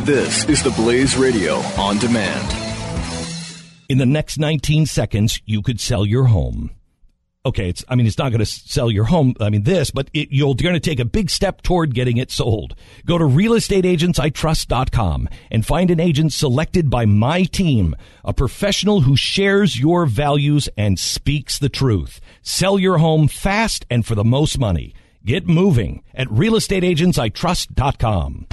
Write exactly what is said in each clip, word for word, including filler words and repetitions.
This is the Blaze Radio on demand. In the next nineteen seconds, you could sell your home. Okay, it's, I mean, it's not going to sell your home, I mean, this, but it, you're going to take a big step toward getting it sold. Go to real estate agents I trust dot com and find an agent selected by my team, a professional who shares your values and speaks the truth. Sell your home fast and for the most money. Get moving at real estate agents I trust dot com.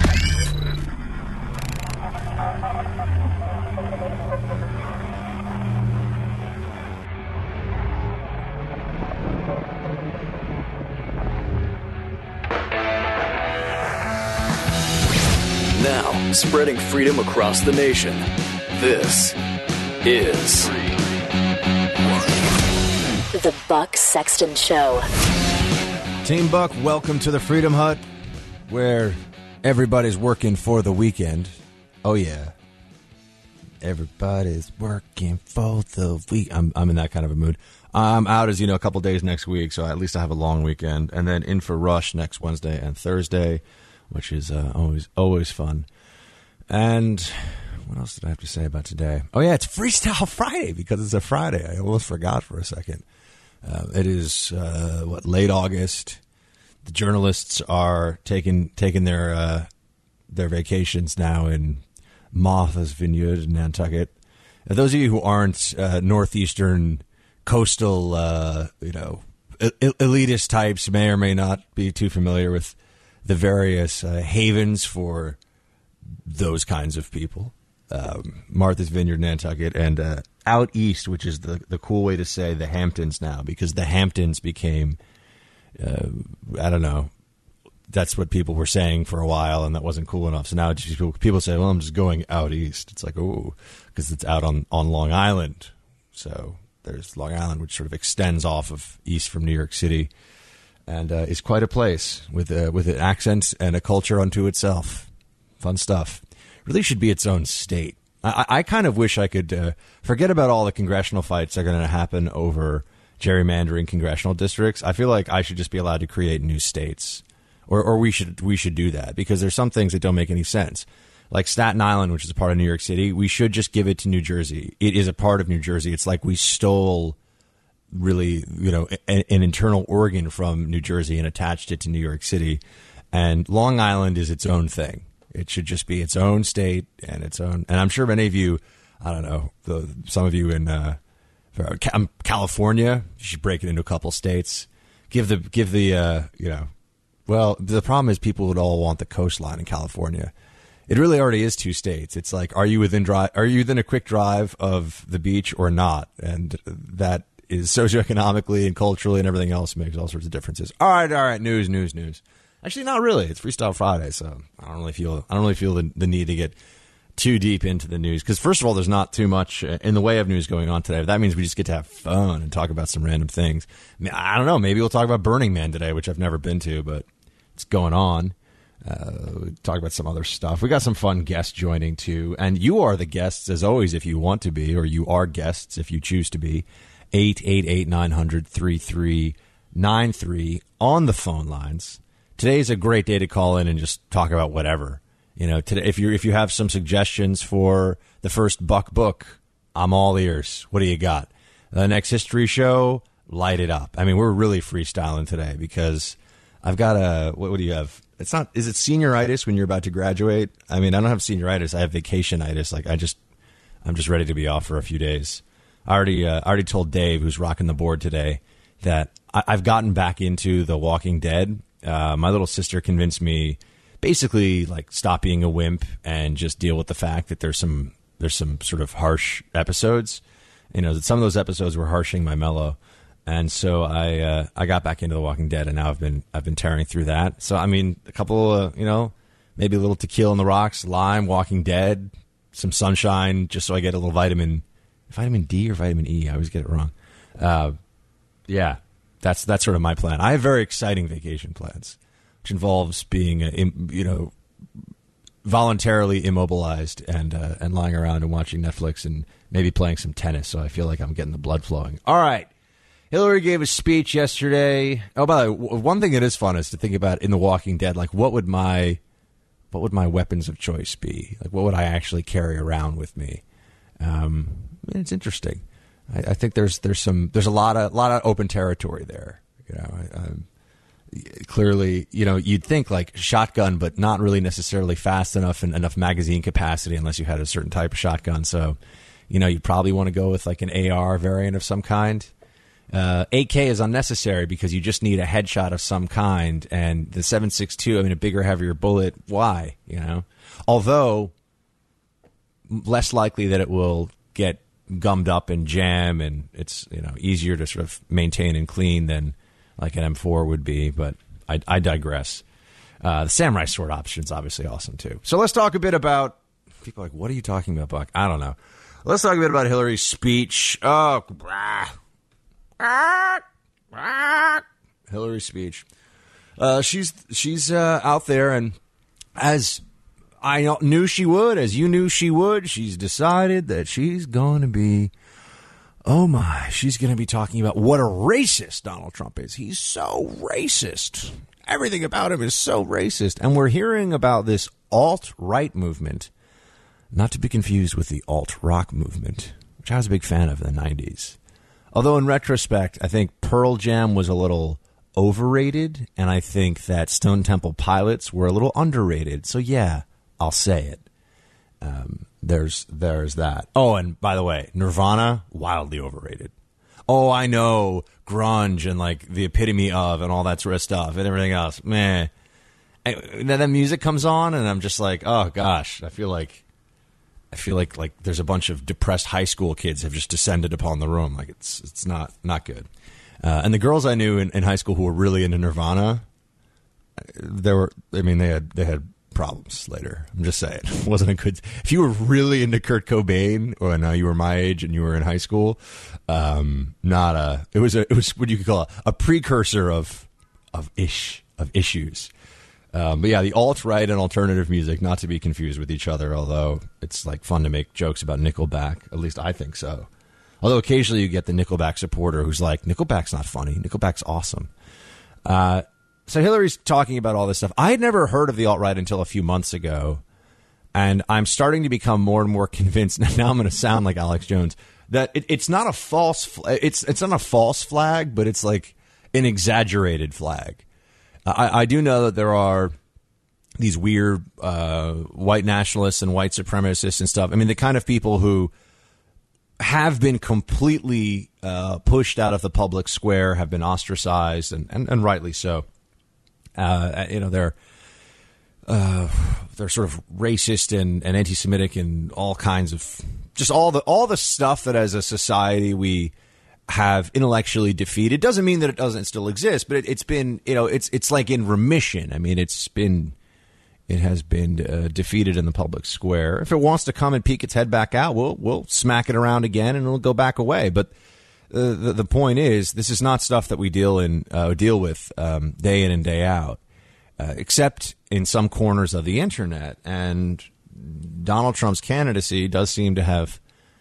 Now, spreading freedom across the nation. This is The Buck Sexton Show. Team Buck, welcome to the Freedom Hut, where everybody's working for the weekend. Oh, yeah. Everybody's working for the week. I'm, I'm in that kind of a mood. I'm out, as you know, a couple days next week, so at least I have a long weekend. And then in for Rush next Wednesday and Thursday, which is uh, always always fun. And what else did I have to say about today? Oh, yeah, it's Freestyle Friday because it's a Friday. I almost forgot for a second. Uh, it is, uh, what, late August. The journalists are taking taking their uh, their vacations now in Martha's Vineyard in Nantucket. Now, those of you who aren't uh, northeastern coastal, uh, you know, el- elitist types may or may not be too familiar with the various uh, havens for those kinds of people. Um, Martha's Vineyard, Nantucket, and uh, out east, which is the, the cool way to say the Hamptons now, because the Hamptons became, uh, I don't know, that's what people were saying for a while, and that wasn't cool enough. So now it's just people, people say, well, I'm just going out east. It's like, oh, because it's out on, on Long Island. So there's Long Island, which sort of extends off of east from New York City. And uh, is quite a place with uh, with an accent and a culture unto itself. Fun stuff. Really should be its own state. I, I kind of wish I could uh, forget about all the congressional fights that are going to happen over gerrymandering congressional districts. I feel like I should just be allowed to create new states, or or we should we should do that, because there's some things that don't make any sense. Like Staten Island, which is a part of New York City, we should just give it to New Jersey. It is a part of New Jersey. It's like we stole, really, you know, an, an internal organ from New Jersey and attached it to New York City. And Long Island is its own thing. It should just be its own state and its own. And I'm sure many of you, I don't know, the, some of you in uh, California, you should break it into a couple states. Give the, give the, uh, you know, well, the problem is people would all want the coastline in California. It really already is two states. It's like, are you within drive? Are you within a quick drive of the beach or not? And that is socioeconomically and culturally and everything else makes all sorts of differences. All right, all right, news, news, news. Actually, not really. It's Freestyle Friday, so I don't really feel I don't really feel the, the need to get too deep into the news, because first of all, there's not too much in the way of news going on today. That means we just get to have fun and talk about some random things. I mean, I don't know. Maybe we'll talk about Burning Man today, which I've never been to, but it's going on. Uh, we'll talk about some other stuff. We got some fun guests joining too, and you are the guests as always if you want to be, or you are guests if you choose to be. eight eight eight, nine hundred, thirty-three ninety-three on the phone lines. Today's a great day to call in and just talk about whatever. You know, today, if you if you have some suggestions for the first Buck book, I'm all ears. What do you got? The next history show, light it up. I mean, we're really freestyling today because I've got a, what, what do you have? It's not, is it senioritis when you're about to graduate? I mean, I don't have senioritis. I have vacationitis. Like, I just, I'm just ready to be off for a few days. I already, uh, I already told Dave, who's rocking the board today, that I, I've gotten back into The Walking Dead. Uh, my little sister convinced me, basically, like, stop being a wimp and just deal with the fact that there's some there's some sort of harsh episodes. You know, that some of those episodes were harshing my mellow, and so I uh, I got back into The Walking Dead, and now I've been I've been tearing through that. So I mean, a couple, uh, you know, maybe a little tequila on the rocks, lime, Walking Dead, some sunshine, just so I get a little vitamin vitamin D or vitamin E. I always get it wrong. Uh, yeah. That's that's sort of my plan. I have very exciting vacation plans, which involves being, uh, im, you know, voluntarily immobilized and uh, and lying around and watching Netflix and maybe playing some tennis. So I feel like I'm getting the blood flowing. All right. Hillary gave a speech yesterday. Oh, by the way, one thing that is fun is to think about in The Walking Dead, like what would my what would my weapons of choice be? Like, what would I actually carry around with me? Um, I mean, it's interesting. I, I think there's there's some there's a lot of lot of open territory there. You know, I, I'm, clearly, you know, you'd think like shotgun, but not really necessarily fast enough and enough magazine capacity unless you had a certain type of shotgun. So, you know, you'd probably want to go with like an A R variant of some kind. Uh, A K is unnecessary because you just need a headshot of some kind, and the seven six two, I mean, a bigger, heavier bullet, why, you know? Although, less likely that it will get gummed up and jam, and it's, you know, easier to sort of maintain and clean than like an M four would be, but I, I digress. Uh, the samurai sword option is obviously awesome, too. So let's talk a bit about, people are like, what are you talking about, Buck? I don't know. Let's talk a bit about Hillary's speech. Oh, blah. Hillary's speech. Uh, she's she's uh, out there, and as I knew she would, as you knew she would, she's decided that she's going to be, oh my, she's going to be talking about what a racist Donald Trump is. He's so racist. Everything about him is so racist. And we're hearing about this alt-right movement, not to be confused with the alt-rock movement, which I was a big fan of in the nineties. Although in retrospect, I think Pearl Jam was a little overrated, and I think that Stone Temple Pilots were a little underrated. So yeah, I'll say it. Um, there's there's that. Oh, and by the way, Nirvana, wildly overrated. Oh, I know, grunge and like the epitome of and all that sort of stuff and everything else. Meh. And then that music comes on, and I'm just like, oh gosh, I feel like. I feel like like there's a bunch of depressed high school kids have just descended upon the room. Like it's it's not not good. Uh, and the girls I knew in, in high school who were really into Nirvana, there were I mean they had they had problems later. I'm just saying, it wasn't a good. If you were really into Kurt Cobain, or now you were my age and you were in high school, um, not a. It was a. It was what you could call a, a precursor of of ish of issues. Um, but yeah, the alt-right and alternative music, not to be confused with each other, although it's like fun to make jokes about Nickelback. At least I think so. Although occasionally you get the Nickelback supporter who's like, Nickelback's not funny. Nickelback's awesome. Uh, so Hillary's talking about all this stuff. I had never heard of the alt-right until a few months ago, and I'm starting to become more and more convinced, now I'm going to sound like Alex Jones, that it, it's not a false fl- it's it's not a false flag, but it's like an exaggerated flag. I, I do know that there are these weird uh, white nationalists and white supremacists and stuff. I mean, the kind of people who have been completely uh, pushed out of the public square, have been ostracized, and, and, and rightly so. Uh, you know, they're uh, they're sort of racist and, and anti-Semitic and all kinds of just all the all the stuff that as a society we have intellectually defeated. Doesn't mean that it doesn't still exist, but it, it's been, you know, it's it's like in remission. I mean, it's been, it has been uh, defeated in the public square. If it wants to come and peek its head back out, we'll we'll smack it around again and it'll go back away. But uh, the the point is, this is not stuff that we deal in uh, deal with um, day in and day out, uh, except in some corners of the internet. And Donald Trump's candidacy does seem to have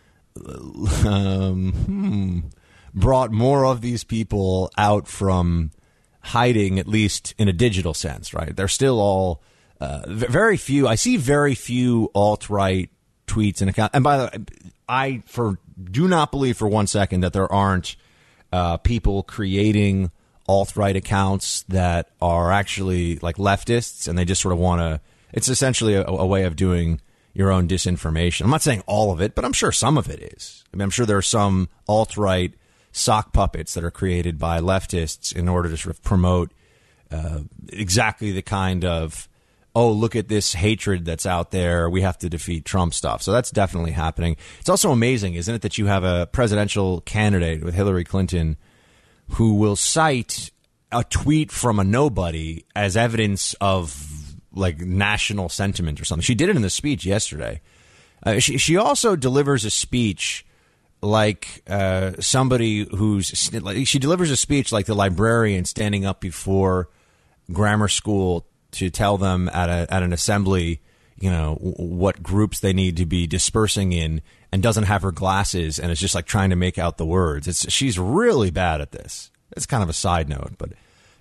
um, hmm, brought more of these people out from hiding, at least in a digital sense, right? They're still all uh, very few. I see very few alt-right tweets and accounts. And by the way, I for do not believe for one second that there aren't uh, people creating alt-right accounts that are actually like leftists, and they just sort of want to. It's essentially a, a way of doing your own disinformation. I'm not saying all of it, but I'm sure some of it is. I mean, I'm sure there are some alt-right sock puppets that are created by leftists in order to sort of promote uh, exactly the kind of, oh, look at this hatred that's out there, we have to defeat Trump stuff. So that's definitely happening. It's also amazing, isn't it, that you have a presidential candidate with Hillary Clinton who will cite a tweet from a nobody as evidence of like national sentiment or something. She did it in the speech yesterday. Uh, she, she also delivers a speech like uh, somebody who's like, she delivers a speech like the librarian standing up before grammar school to tell them at a at an assembly, you know, w- what groups they need to be dispersing in, and doesn't have her glasses and is just like trying to make out the words. It's she's really bad at this. It's kind of a side note, but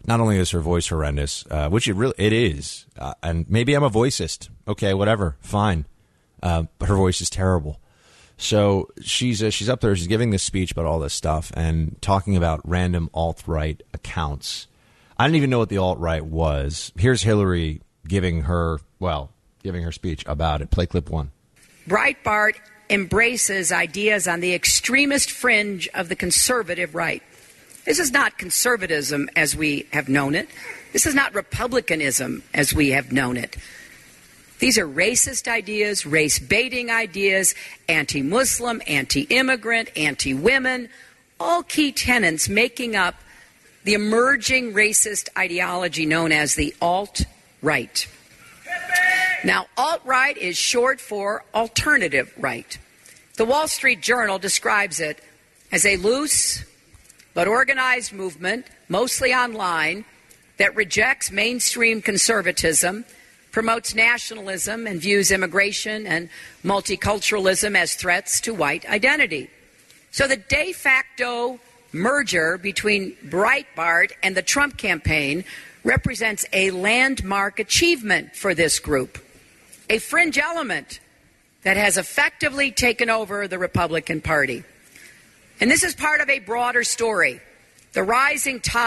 not only is her voice horrendous, uh, which it really it is, uh, and maybe I'm a voicist. Okay, whatever, fine. Uh, but her voice is terrible. So she's uh, she's up there. She's giving this speech about all this stuff and talking about random alt-right accounts. I didn't even know what the alt-right was. Here's Hillary giving her well, giving her speech about it. Play clip one. Breitbart embraces ideas on the extremist fringe of the conservative right. This is not conservatism as we have known it. This is not republicanism as we have known it. These are racist ideas, race-baiting ideas, anti-Muslim, anti-immigrant, anti-women, all key tenets making up the emerging racist ideology known as the alt-right. Now, alt-right is short for alternative right. The Wall Street Journal describes it as a loose but organized movement, mostly online, that rejects mainstream conservatism, promotes nationalism, and views immigration and multiculturalism as threats to white identity. So the de facto merger between Breitbart and the Trump campaign represents a landmark achievement for this group, a fringe element that has effectively taken over the Republican Party. And this is part of a broader story, the rising tide.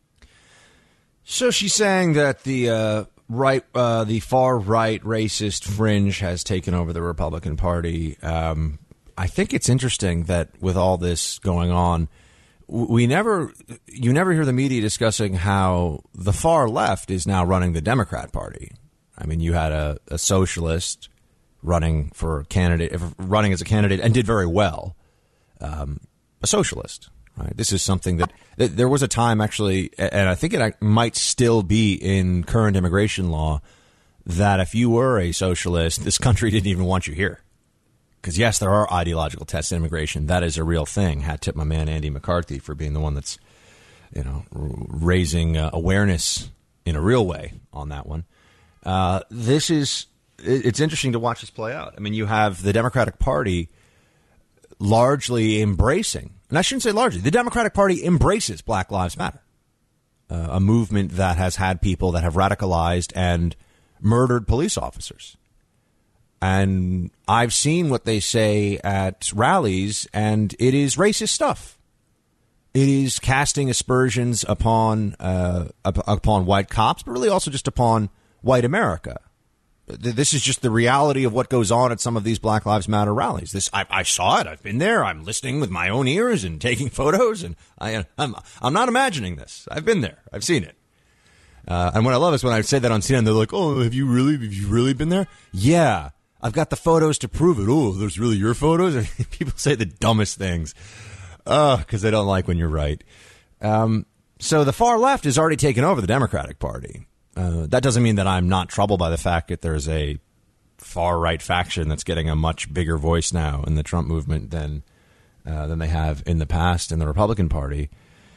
So she's saying that the uh, right, uh, the far right racist fringe has taken over the Republican Party. Um, I think it's interesting that with all this going on, we never, you never hear the media discussing how the far left is now running the Democrat Party. I mean, you had a, a socialist running for candidate, running as a candidate, and did very well. Um, a socialist, right? This is something that, that there was a time actually, and I think it might still be in current immigration law, that if you were a socialist, this country didn't even want you here. Because, yes, there are ideological tests in immigration. That is a real thing. Hat tip my man Andy McCarthy for being the one that's, you know, raising uh, awareness in a real way on that one. Uh, this is, it's interesting to watch this play out. I mean, you have the Democratic Party largely embracing, and I shouldn't say largely, the Democratic Party embraces Black Lives Matter, uh, a movement that has had people that have radicalized and murdered police officers. And I've seen what they say at rallies, and it is racist stuff. It is casting aspersions upon uh, upon white cops, but really also just upon white America. This is just the reality of what goes on at some of these Black Lives Matter rallies. This I, I saw it. I've been there. I'm listening with my own ears and taking photos. And I, I'm I'm not imagining this. I've been there. I've seen it. Uh, and what I love is when I say that on C N N, they're like, "Oh, have you really? Have you really been there?" Yeah, I've got the photos to prove it. Oh, there's really your photos. People say the dumbest things, uh, because they don't like when you're right. Um, so the far left has already taken over the Democratic Party. Uh, that doesn't mean that I'm not troubled by the fact that there's a far-right faction that's getting a much bigger voice now in the Trump movement than uh, than they have in the past in the Republican Party.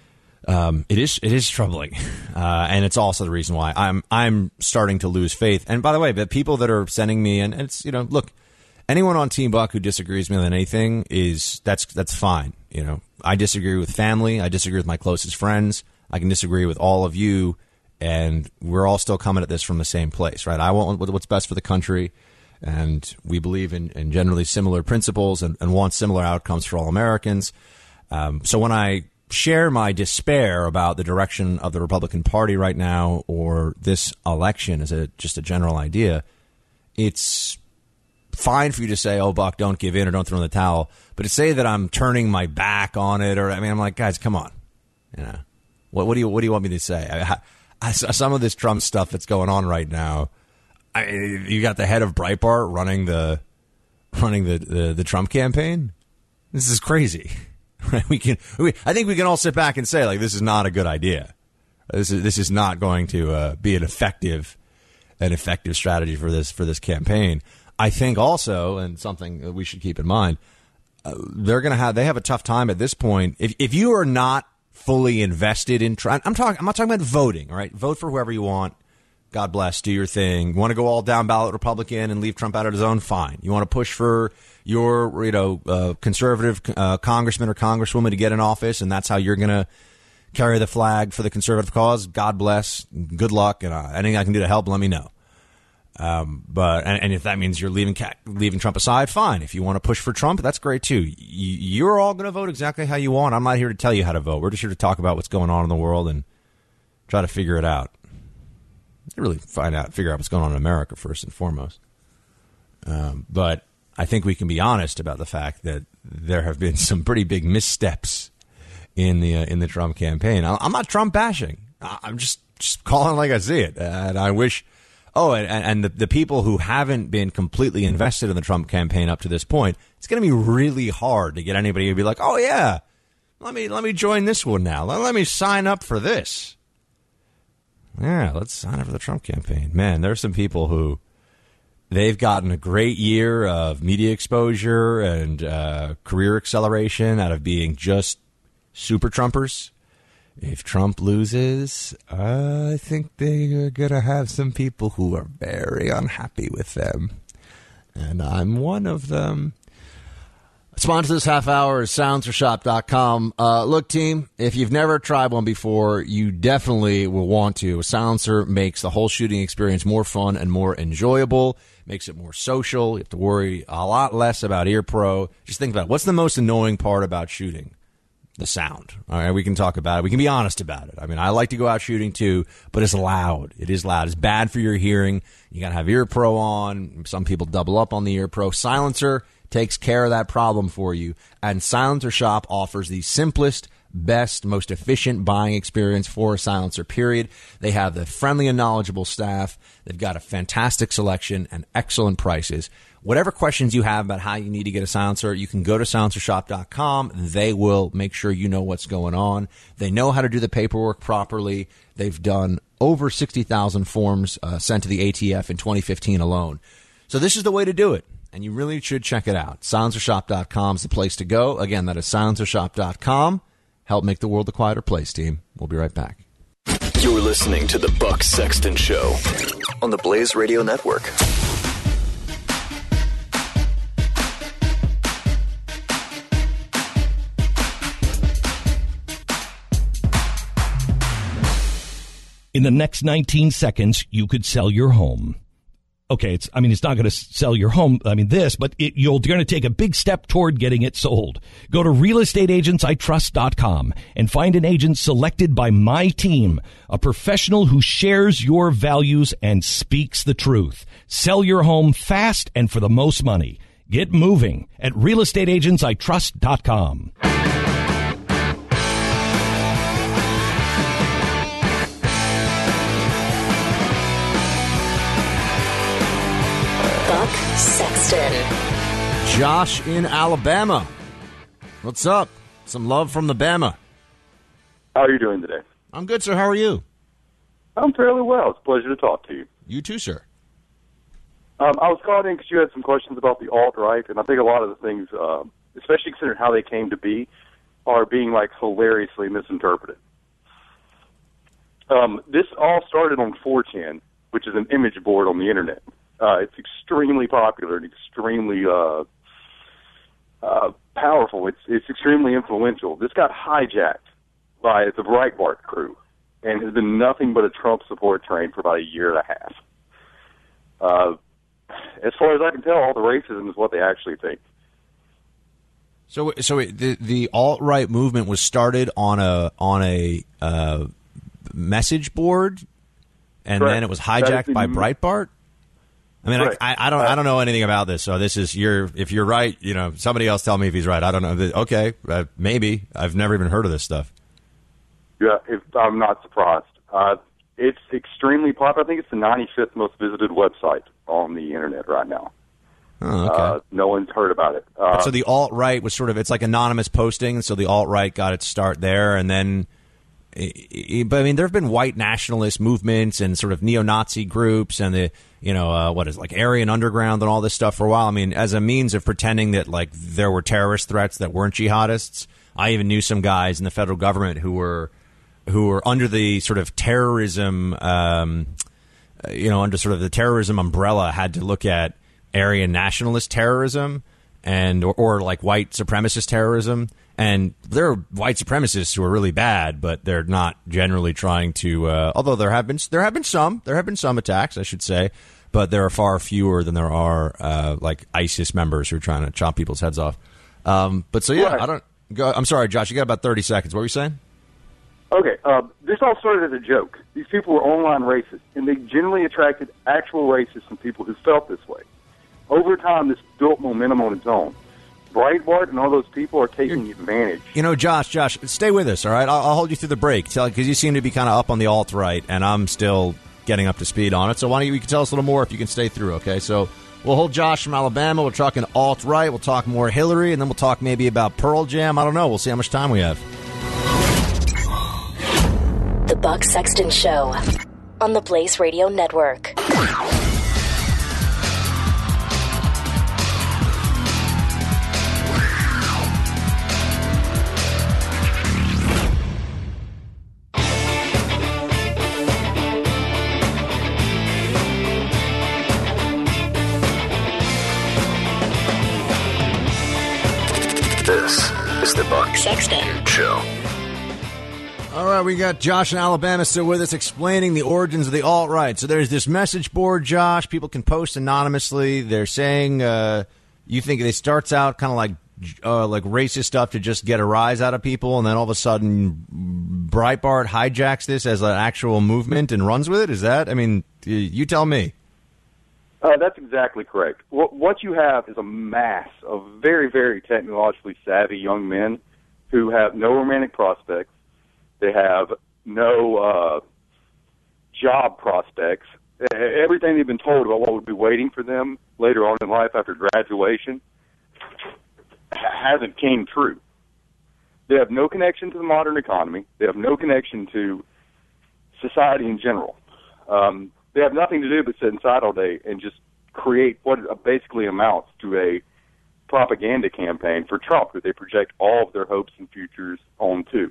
Um, it is it is troubling, uh, and it's also the reason why I'm I'm starting to lose faith. And by the way, the people that are sending me, and it's you know, look, anyone on Team Buck who disagrees with me on anything is that's that's fine. You know, I disagree with family. I disagree with my closest friends. I can disagree with all of you. And we're all still coming at this from the same place, right? I want what's best for the country, and we believe in, in generally similar principles and, and want similar outcomes for all Americans. Um, so when I share my despair about the direction of the Republican Party right now or this election as a just a general idea, it's fine for you to say, oh, Buck, don't give in or don't throw in the towel. But to say that I'm turning my back on it, or I mean, I'm like, guys, come on. You know, what, what do you what do you want me to say? I, I, some of this Trump stuff that's going on right now, I, you got the head of Breitbart running the running the, the, the Trump campaign. This is crazy. Right? We can, we, I think we can all sit back and say, like, this is not a good idea. This is this is not going to uh, be an effective an effective strategy for this for this campaign. I think also, and something that we should keep in mind, uh, they're going to have they have a tough time at this point. If if you are not fully invested in Trump, I'm talking. I'm not talking about voting. All right, vote for whoever you want. God bless. Do your thing. You want to go all down ballot Republican and leave Trump out of his own? Fine. You want to push for your, you know, uh, conservative uh, congressman or congresswoman to get in office, and that's how you're going to carry the flag for the conservative cause, God bless, good luck, and uh, anything I can do to help, let me know. Um, but and, and if that means you're leaving leaving Trump aside, fine. If you want to push for Trump, that's great too. Y- you're all going to vote exactly how you want. I'm not here to tell you how to vote. We're just here to talk about what's going on in the world and try to figure it out. Really find out, figure out what's going on in America first and foremost. Um, but I think we can be honest about the fact that there have been some pretty big missteps in the uh, in the Trump campaign. I'm not Trump bashing. I'm just just calling it like I see it, and I wish. Oh, and, and the, the people who haven't been completely invested in the Trump campaign up to this point, it's going to be really hard to get anybody to be like, oh, yeah, let me let me join this one now. Let, let me sign up for this. Yeah, let's sign up for the Trump campaign. Man, there are some people who they've gotten a great year of media exposure and uh, career acceleration out of being just super Trumpers. If Trump loses, uh, I think they're going to have some people who are very unhappy with them. And I'm one of them. Sponsor this half hour is silencer shop dot com. Uh, look, team, if you've never tried one before, you definitely will want to. A silencer makes the whole shooting experience more fun and more enjoyable, makes it more social. You have to worry a lot less about Ear Pro. Just think about it. What's the most annoying part about shooting? The sound. All right, we can talk about it. We can be honest about it. I mean, I like to go out shooting too, but it's loud. It is loud. It's bad for your hearing. You got to have Ear Pro on. Some people double up on the Ear Pro. Silencer takes care of that problem for you. And Silencer Shop offers the simplest, best, most efficient buying experience for a silencer, period. They have the friendly and knowledgeable staff. They've got a fantastic selection and excellent prices. Whatever questions you have about how you need to get a silencer, you can go to silencer shop dot com. They will make sure you know what's going on. They know how to do the paperwork properly. They've done over sixty thousand forms uh, sent to the A T F in twenty fifteen alone. So this is the way to do it, and you really should check it out. silencer shop dot com is the place to go. Again, that is silencer shop dot com. Help make the world a quieter place, team. We'll be right back. You're listening to The Buck Sexton Show on the Blaze Radio Network. In the next nineteen seconds, you could sell your home. Okay, it's, I mean, it's not going to sell your home, I mean, this, but it, you're going to take a big step toward getting it sold. Go to real estate agents I trust dot com and find an agent selected by my team, a professional who shares your values and speaks the truth. Sell your home fast and for the most money. Get moving at real estate agents I trust dot com. Buck Sexton. Josh in Alabama. What's up? Some love from the Bama. How are you doing today? I'm good, sir. How are you? I'm fairly well. It's a pleasure to talk to you. You too, sir. Um, I was calling in because you had some questions about the alt-right, and I think a lot of the things, uh, especially considering how they came to be, are being, like, hilariously misinterpreted. Um, this all started on four chan, which is an image board on the Internet. Uh, it's extremely popular and extremely uh, uh, powerful. It's it's extremely influential. This got hijacked by the Breitbart crew and has been nothing but a Trump support train for about a year and a half. Uh, as far as I can tell, all the racism is what they actually think. So, so it, the the alt-right movement was started on a on a uh, message board, and Correct. then it was hijacked by Breitbart. I mean, Right. I, I don't, I don't know anything about this. So this is your. If you're right, you know, somebody else tell me if he's right. I don't know. Okay, uh, maybe I've never even heard of this stuff. Yeah, if, I'm not surprised. Uh, it's extremely popular. I think it's the ninety-fifth most visited website on the Internet right now. Oh, okay. Uh, no one's heard about it. Uh, so the alt-right was sort of, it's like anonymous posting. So the alt-right got its start there, and then. But I mean, there have been white nationalist movements and sort of neo-Nazi groups and the, you know, uh, what is it, like Aryan Underground and all this stuff for a while. I mean, as a means of pretending that like there were terrorist threats that weren't jihadists. I even knew some guys in the federal government who were who were under the sort of terrorism, um, you know, under sort of the terrorism umbrella, had to look at Aryan nationalist terrorism. and or, or like white supremacist terrorism. And there are white supremacists who are really bad, but they're not generally trying to. Uh, although there have been there have been some there have been some attacks, I should say, but there are far fewer than there are uh, like ISIS members who are trying to chop people's heads off. Um, but so yeah, right. I don't. Go, I'm sorry, Josh. You got about thirty seconds. What were you saying? Okay, uh, this all started as a joke. These people were online racists, and they generally attracted actual racists and people who felt this way. Over time, this built momentum on its own. Breitbart and all those people are taking You're, advantage. You know, Josh, Josh, stay with us, all right? I'll, I'll hold you through the break, because you seem to be kind of up on the alt-right, and I'm still getting up to speed on it. So why don't you, you can tell us a little more if you can stay through, okay? So we'll hold Josh from Alabama. We're talking alt-right. We'll talk more Hillary, and then we'll talk maybe about Pearl Jam. I don't know. We'll see how much time we have. The Buck Sexton Show on the Blaze Radio Network. This is the Buck Sexton Show. All right, we got Josh in Alabama still with us explaining the origins of the alt-right. So there's this message board, Josh. People can post anonymously. They're saying uh, you think it starts out kind of like uh, like racist stuff to just get a rise out of people, and then all of a sudden Breitbart hijacks this as an actual movement and runs with it? Is that? I mean, you tell me. Uh, that's exactly correct. What, what you have is a mass of very, very technologically savvy young men who have no romantic prospects. They have no uh, job prospects. Everything they've been told about what would be waiting for them later on in life after graduation hasn't came true. They have no connection to the modern economy. They have no connection to society in general. Um, they have nothing to do but sit inside all day and just create what basically amounts to a propaganda campaign for Trump that they project all of their hopes and futures onto.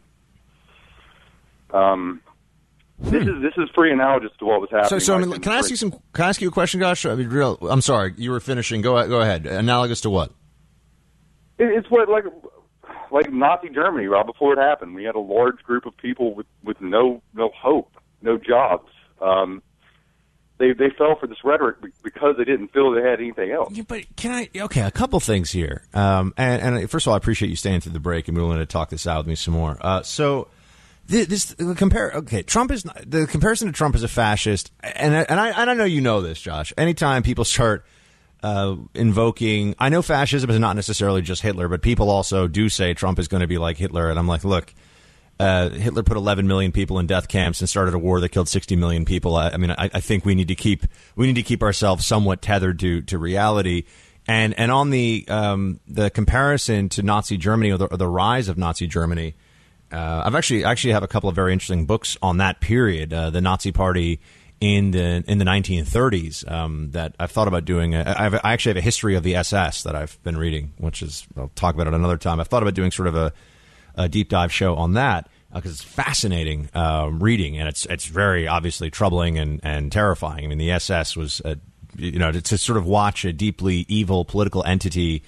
Um, this is this is pretty analogous to what was happening. So, so I mean, can I ask you some? Can I ask you a question, Josh? I mean, real. I'm sorry, you were finishing. Go go ahead. Analogous to what? It, it's what like like Nazi Germany right before it happened. We had a large group of people with, with no no hope, no jobs. Um, they they fell for this rhetoric because they didn't feel they had anything else. Yeah, but can I? Okay, a couple things here. Um, and, and first of all, I appreciate you staying through the break and willing to talk this out with me some more. Uh, so. This the compare okay. Trump is not, the comparison to Trump as a fascist, and and I and I know you know this, Josh. Anytime people start uh, invoking, I know fascism is not necessarily just Hitler, but people also do say Trump is going to be like Hitler, and I'm like, look, uh, Hitler put eleven million people in death camps and started a war that killed sixty million people. I, I mean, I, I think we need to keep we need to keep ourselves somewhat tethered to to reality. And and on the um, the comparison to Nazi Germany or the, or the rise of Nazi Germany. Uh, I've actually actually have a couple of very interesting books on that period, uh, the Nazi Party in the in the nineteen thirties. Um, that I've thought about doing. A, I've, I actually have a history of the S S that I've been reading, which is I'll talk about it another time. I've thought about doing sort of a, a deep dive show on that because uh, it's fascinating uh, reading, and it's it's very obviously troubling and, and terrifying. I mean, the S S was a, you know to, to sort of watch a deeply evil political entity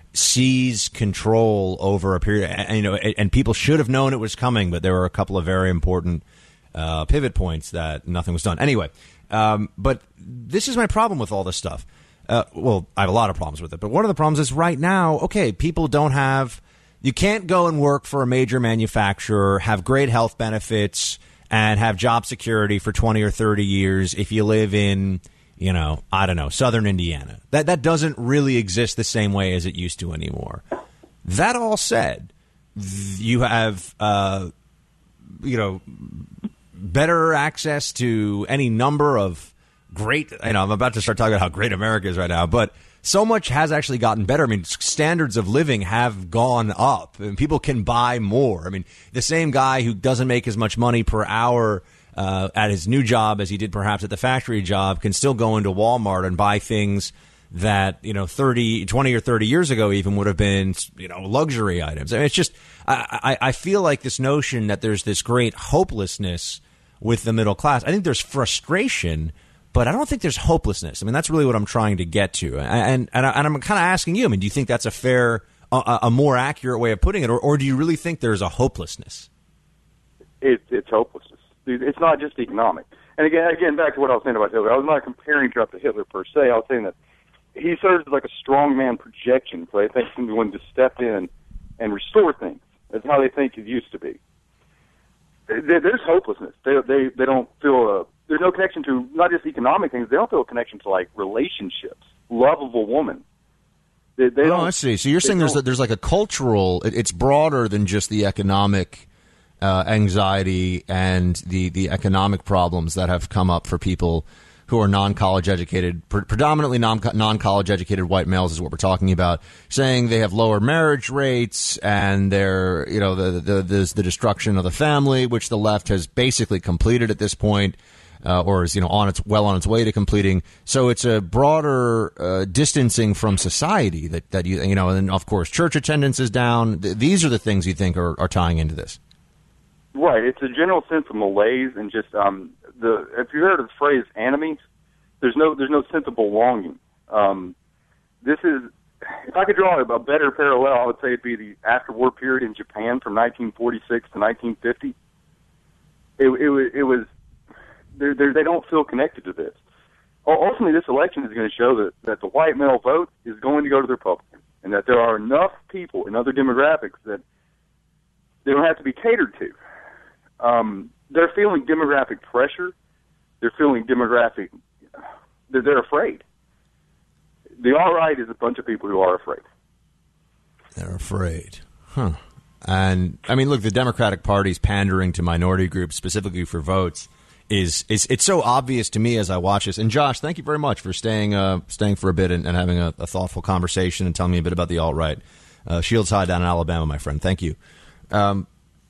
seize control over a period, and, you know, and people should have known it was coming, but there were a couple of very important uh, pivot points that nothing was done. Anyway, um, but this is my problem with all this stuff. Uh, well, I have a lot of problems with it, but one of the problems is right now, okay, people don't have, you can't go and work for a major manufacturer, have great health benefits, and have job security for twenty or thirty years if you live in, you know, I don't know, southern Indiana. That that doesn't really exist the same way as it used to anymore. That all said, you have, uh, you know, better access to any number of great, you know, I'm about to start talking about how great America is right now, but so much has actually gotten better. I mean, standards of living have gone up, and people can buy more. I mean, the same guy who doesn't make as much money per hour Uh, at his new job as he did perhaps at the factory job can still go into Walmart and buy things that, you know, thirty, twenty or thirty years ago even would have been, you know, luxury items. I mean, it's just, I, I, I feel like this notion that there's this great hopelessness with the middle class. I think there's frustration, but I don't think there's hopelessness. I mean, that's really what I'm trying to get to. And, and, and I'm kind of asking you, I mean, do you think that's a fair, a, a more accurate way of putting it, or, or do you really think there's a hopelessness? It, it's hopelessness. It's not just economic. And again, again, back to what I was saying about Hitler, I was not comparing Trump to Hitler per se. I was saying that he serves as like a strongman projection, so they think he's going to step in and restore things. That's how they think it used to be. There's hopelessness. They they they don't feel a. There's no connection to not just economic things. They don't feel a connection to like relationships, love of a woman. They, they oh, don't, I see. So you're saying there's a, there's like a cultural. It, it's broader than just the economic uh, anxiety and the the economic problems that have come up for people who are non-college educated, pre- predominantly non- non-college educated white males is what we're talking about, saying they have lower marriage rates and they're, you know, the, the, the, the destruction of the family, which the left has basically completed at this point, uh, or is, you know, on its, well on its way to completing. So it's a broader uh, distancing from society that, that you, you know, and then of course church attendance is down. Th- these are the things you think are, are tying into this. Right. It's a general sense of malaise and just, um, The, if you heard of the phrase enemies, there's no there's no sense of belonging. Um, this is, if I could draw a better parallel, I would say it'd be the after-war period in Japan from nineteen forty-six to nineteen fifty. It, it, it was, they're, they're, they don't feel connected to this. Ultimately, this election is going to show that, that the white male vote is going to go to the Republicans, and that there are enough people in other demographics that they don't have to be catered to. Um, they're feeling demographic pressure. They're feeling demographic. They're, they're afraid. The alt-right is a bunch of people who are afraid. They're afraid. Huh. And, I mean, look, the Democratic Party's pandering to minority groups, specifically for votes, is, is it's so obvious to me as I watch this. And, Josh, thank you very much for staying uh, staying for a bit and, and having a, a thoughtful conversation and telling me a bit about the alt-right. Uh, Shields High down in Alabama, my friend. Thank you. Um,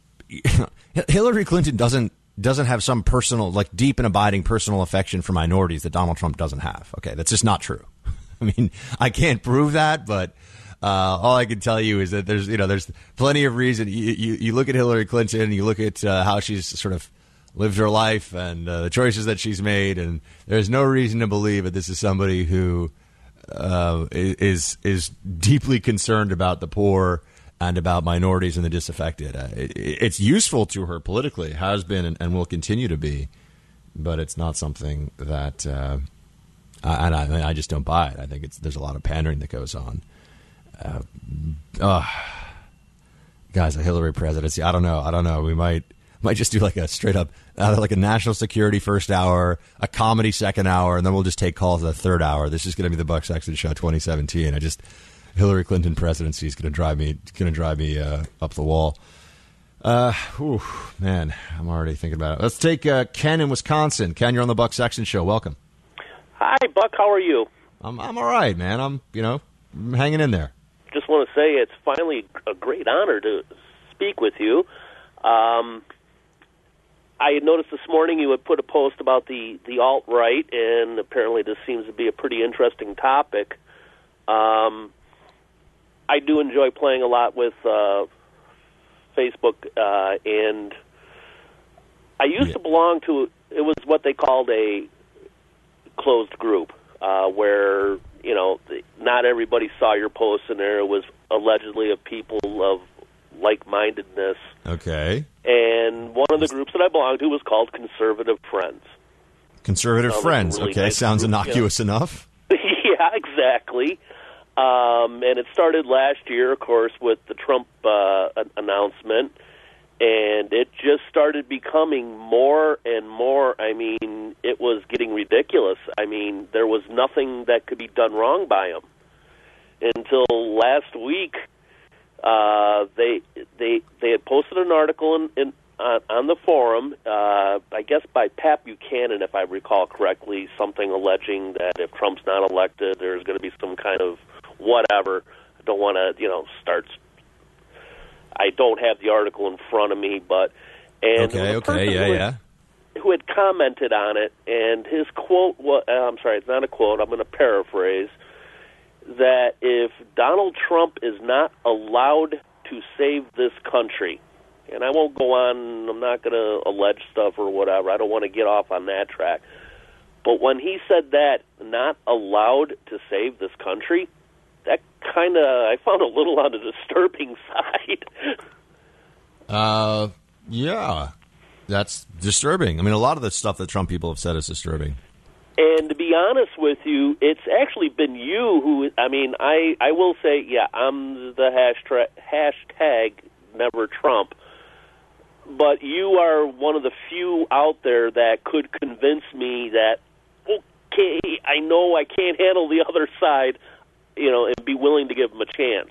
Hillary Clinton doesn't doesn't have some personal, like deep and abiding personal affection for minorities that Donald Trump doesn't have. Okay, that's just not true. I mean, I can't prove that, but uh, all I can tell you is that there's, you know, there's plenty of reason. You, you, you look at Hillary Clinton, you look at uh, how she's sort of lived her life and uh, the choices that she's made, and there's no reason to believe that this is somebody who uh, is is deeply concerned about the poor and about minorities and the disaffected. Uh, it, it's useful to her politically, has been and, and will continue to be, but it's not something that, uh, I, and I, I just don't buy it. I think it's there's a lot of pandering that goes on. Uh, uh, guys, a Hillary presidency, I don't know. I don't know. We might might just do like a straight up, uh, like a national security first hour, a comedy second hour, and then we'll just take calls the third hour. This is going to be the Buck Sexton Show twenty seventeen. I just... Hillary Clinton presidency is going to drive me going to drive me uh, up the wall. Uh, whew, man, I'm already thinking about it. Let's take uh, Ken in Wisconsin. Ken, you're on the Buck Sexton Show. Welcome. Hi, Buck. How are you? I'm I'm all right, man. I'm you know I'm hanging in there. Just want to say it's finally a great honor to speak with you. Um, I had noticed this morning you had put a post about the the alt-right, and apparently this seems to be a pretty interesting topic. Um. I do enjoy playing a lot with uh, Facebook, uh, and I used yeah. to belong to, it was what they called a closed group, uh, where, you know, not everybody saw your posts in there. It was allegedly of people of like-mindedness. Okay. And one of the groups that I belonged to was called Conservative Friends. Conservative Sounds Friends, like really okay. Nice Sounds group, innocuous you know? enough. Yeah, exactly. Um, and it started last year, of course, with the Trump uh, announcement, and it just started becoming more and more. I mean, it was getting ridiculous. I mean, there was nothing that could be done wrong by him until last week. Uh, they they they had posted an article in, in on, on the forum, uh, I guess by Pat Buchanan, if I recall correctly, something alleging that if Trump's not elected, there's going to be some kind of whatever. I don't want to, you know, start. I don't have the article in front of me, but and okay, okay, yeah, who yeah. Had, who had commented on it, and his quote was, uh, I'm sorry, it's not a quote, I'm going to paraphrase, that if Donald Trump is not allowed to save this country, and I won't go on, I'm not going to allege stuff or whatever, I don't want to get off on that track, But when he said that, not allowed to save this country, that kind of, I found a little on the disturbing side. Uh, yeah, that's disturbing. I mean, a lot of the stuff that Trump people have said is disturbing. And to be honest with you, it's actually been you who, I mean, I, I will say, yeah, I'm the hashtag, hashtag never Trump, but you are one of the few out there that could convince me that, okay, I know I can't handle the other side, you know, and be willing to give them a chance.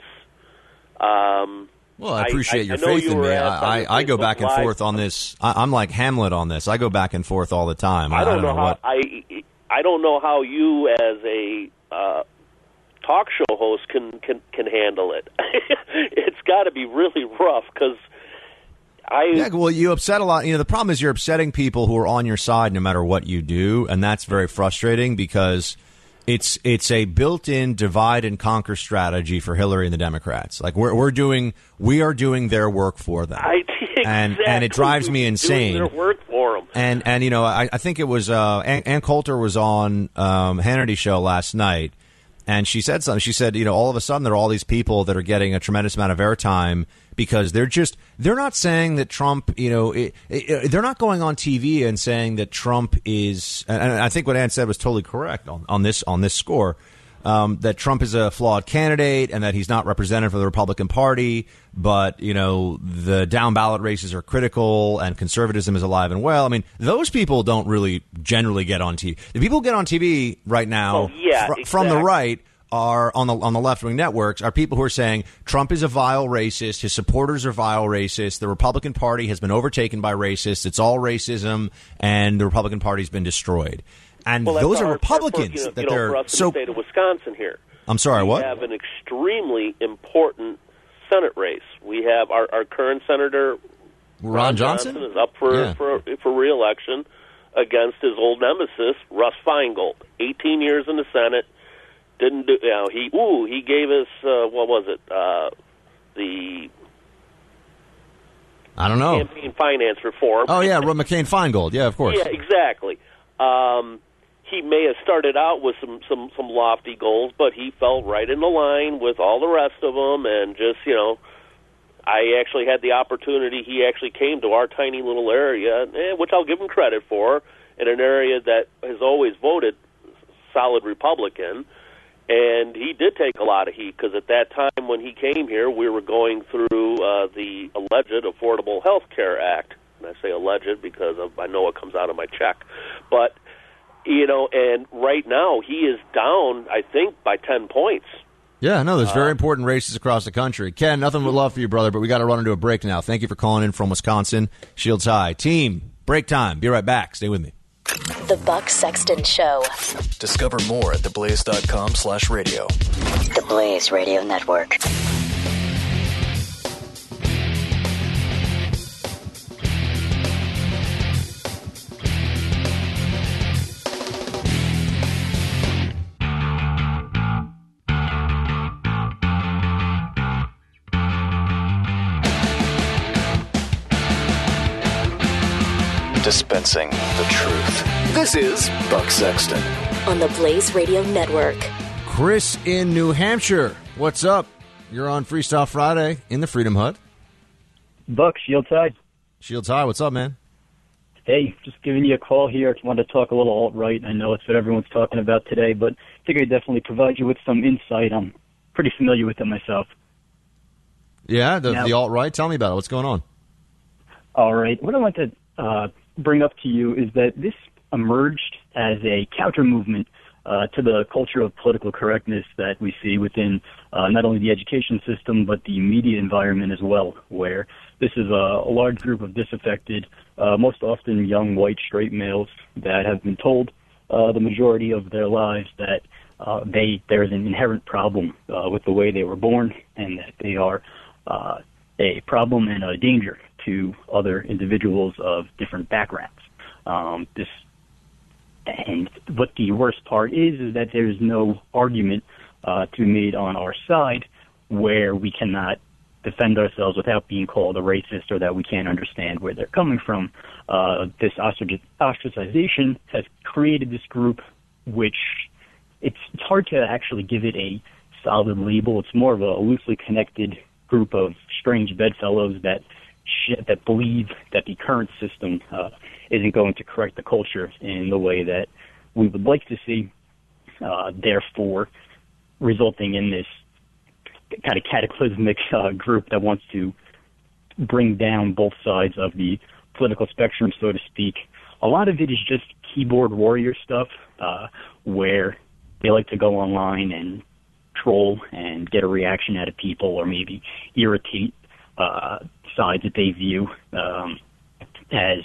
Um, well, I appreciate I, your I faith you in me. I, I, I go back and Live. forth on this. I, I'm like Hamlet on this. I go back and forth all the time. I don't, I don't know, know how what. I I don't know how you as a uh, talk show host can can, can handle it. It's got to be really rough because I. Yeah, well, you upset a lot. You know, the problem is you're upsetting people who are on your side no matter what you do, and that's very frustrating because it's it's a built-in divide and conquer strategy for Hillary and the Democrats. Like we're we're doing, we are doing their work for them, I, exactly. and and it drives me insane. Doing their work for them. And and you know, I, I think it was uh, Ann, Ann Coulter was on um, Hannity show last night, and she said something. She said, you know, all of a sudden there are all these people that are getting a tremendous amount of airtime because they're just they're not saying that Trump, you know, it, it, they're not going on T V and saying that Trump is. And I think what Ann said was totally correct on, on this on this score. Um, that Trump is a flawed candidate and that he's not representative for the Republican Party, but, you know, the down ballot races are critical and conservatism is alive and well. I mean, those people don't really generally get on T V. The people who get on T V right now oh, yeah, fr- exactly. from the right are on the on the left wing networks are people who are saying Trump is a vile racist. His supporters are vile racists. The Republican Party has been overtaken by racists. It's all racism, and the Republican Party's been destroyed. And well, those are our, Republicans our, you know, that you know, they're for us so. in the state of Wisconsin here. I'm sorry, we what? We have an extremely important Senate race. We have our, our current senator Ron, Ron Johnson? Johnson is up for yeah. for for re-election against his old nemesis Russ Feingold. eighteen years in the Senate, didn't do. You know, he ooh he gave us uh, what was it uh, the I don't know campaign finance reform. Oh yeah, McCain-Feingold. Yeah, of course. Yeah, exactly. Um, he may have started out with some, some, some lofty goals, but he fell right in the line with all the rest of them, and just, you know, I actually had the opportunity. He actually came to our tiny little area, eh, which I'll give him credit for, in an area that has always voted solid Republican, and he did take a lot of heat, because at that time when he came here, we were going through uh, the alleged Affordable Health Care Act. And I say alleged because of, I know it comes out of my check. But, you know, and right now he is down, I think, by ten points. Yeah, no, there's very uh, important races across the country. Ken, nothing but love for you, brother, but we got to run into a break now. Thank you for calling in from Wisconsin. Shields High. Team, break time. Be right back. Stay with me. The Buck Sexton Show. Discover more at theblaze.com slash radio. The Blaze Radio Network. Dispensing the truth. This is Buck Sexton On the Blaze Radio Network. Chris in New Hampshire. What's up? You're on Freestyle Friday in the Freedom Hut. Buck, Shields High. Shields High. What's up, man? Hey, just giving you a call here. I wanted to talk a little alt-right. I know it's what everyone's talking about today, but I think I definitely provide you with some insight. I'm pretty familiar with it myself. Yeah, the, now, the alt-right. Tell me about it. What's going on? All right. What I want to uh, bring up to you is that this emerged as a counter-movement uh, to the culture of political correctness that we see within uh, not only the education system but the media environment as well, where this is a, a large group of disaffected, uh, most often young white straight males that have been told uh, the majority of their lives that uh, they there is an inherent problem uh, with the way they were born, and that they are uh, a problem and a danger to other individuals of different backgrounds. Um, this, and what the worst part is, is that there's no argument uh, to be made on our side where we cannot defend ourselves without being called a racist or that we can't understand where they're coming from. Uh, this ostracization has created this group, which it's, it's hard to actually give it a solid label. It's more of a loosely connected group of strange bedfellows that sh- that believe that the current system uh, isn't going to correct the culture in the way that we would like to see, uh, therefore resulting in this kind of cataclysmic uh, group that wants to bring down both sides of the political spectrum, so to speak. A lot of it is just keyboard warrior stuff, uh, where they like to go online and troll and get a reaction out of people, or maybe irritate uh, sides that they view um, as,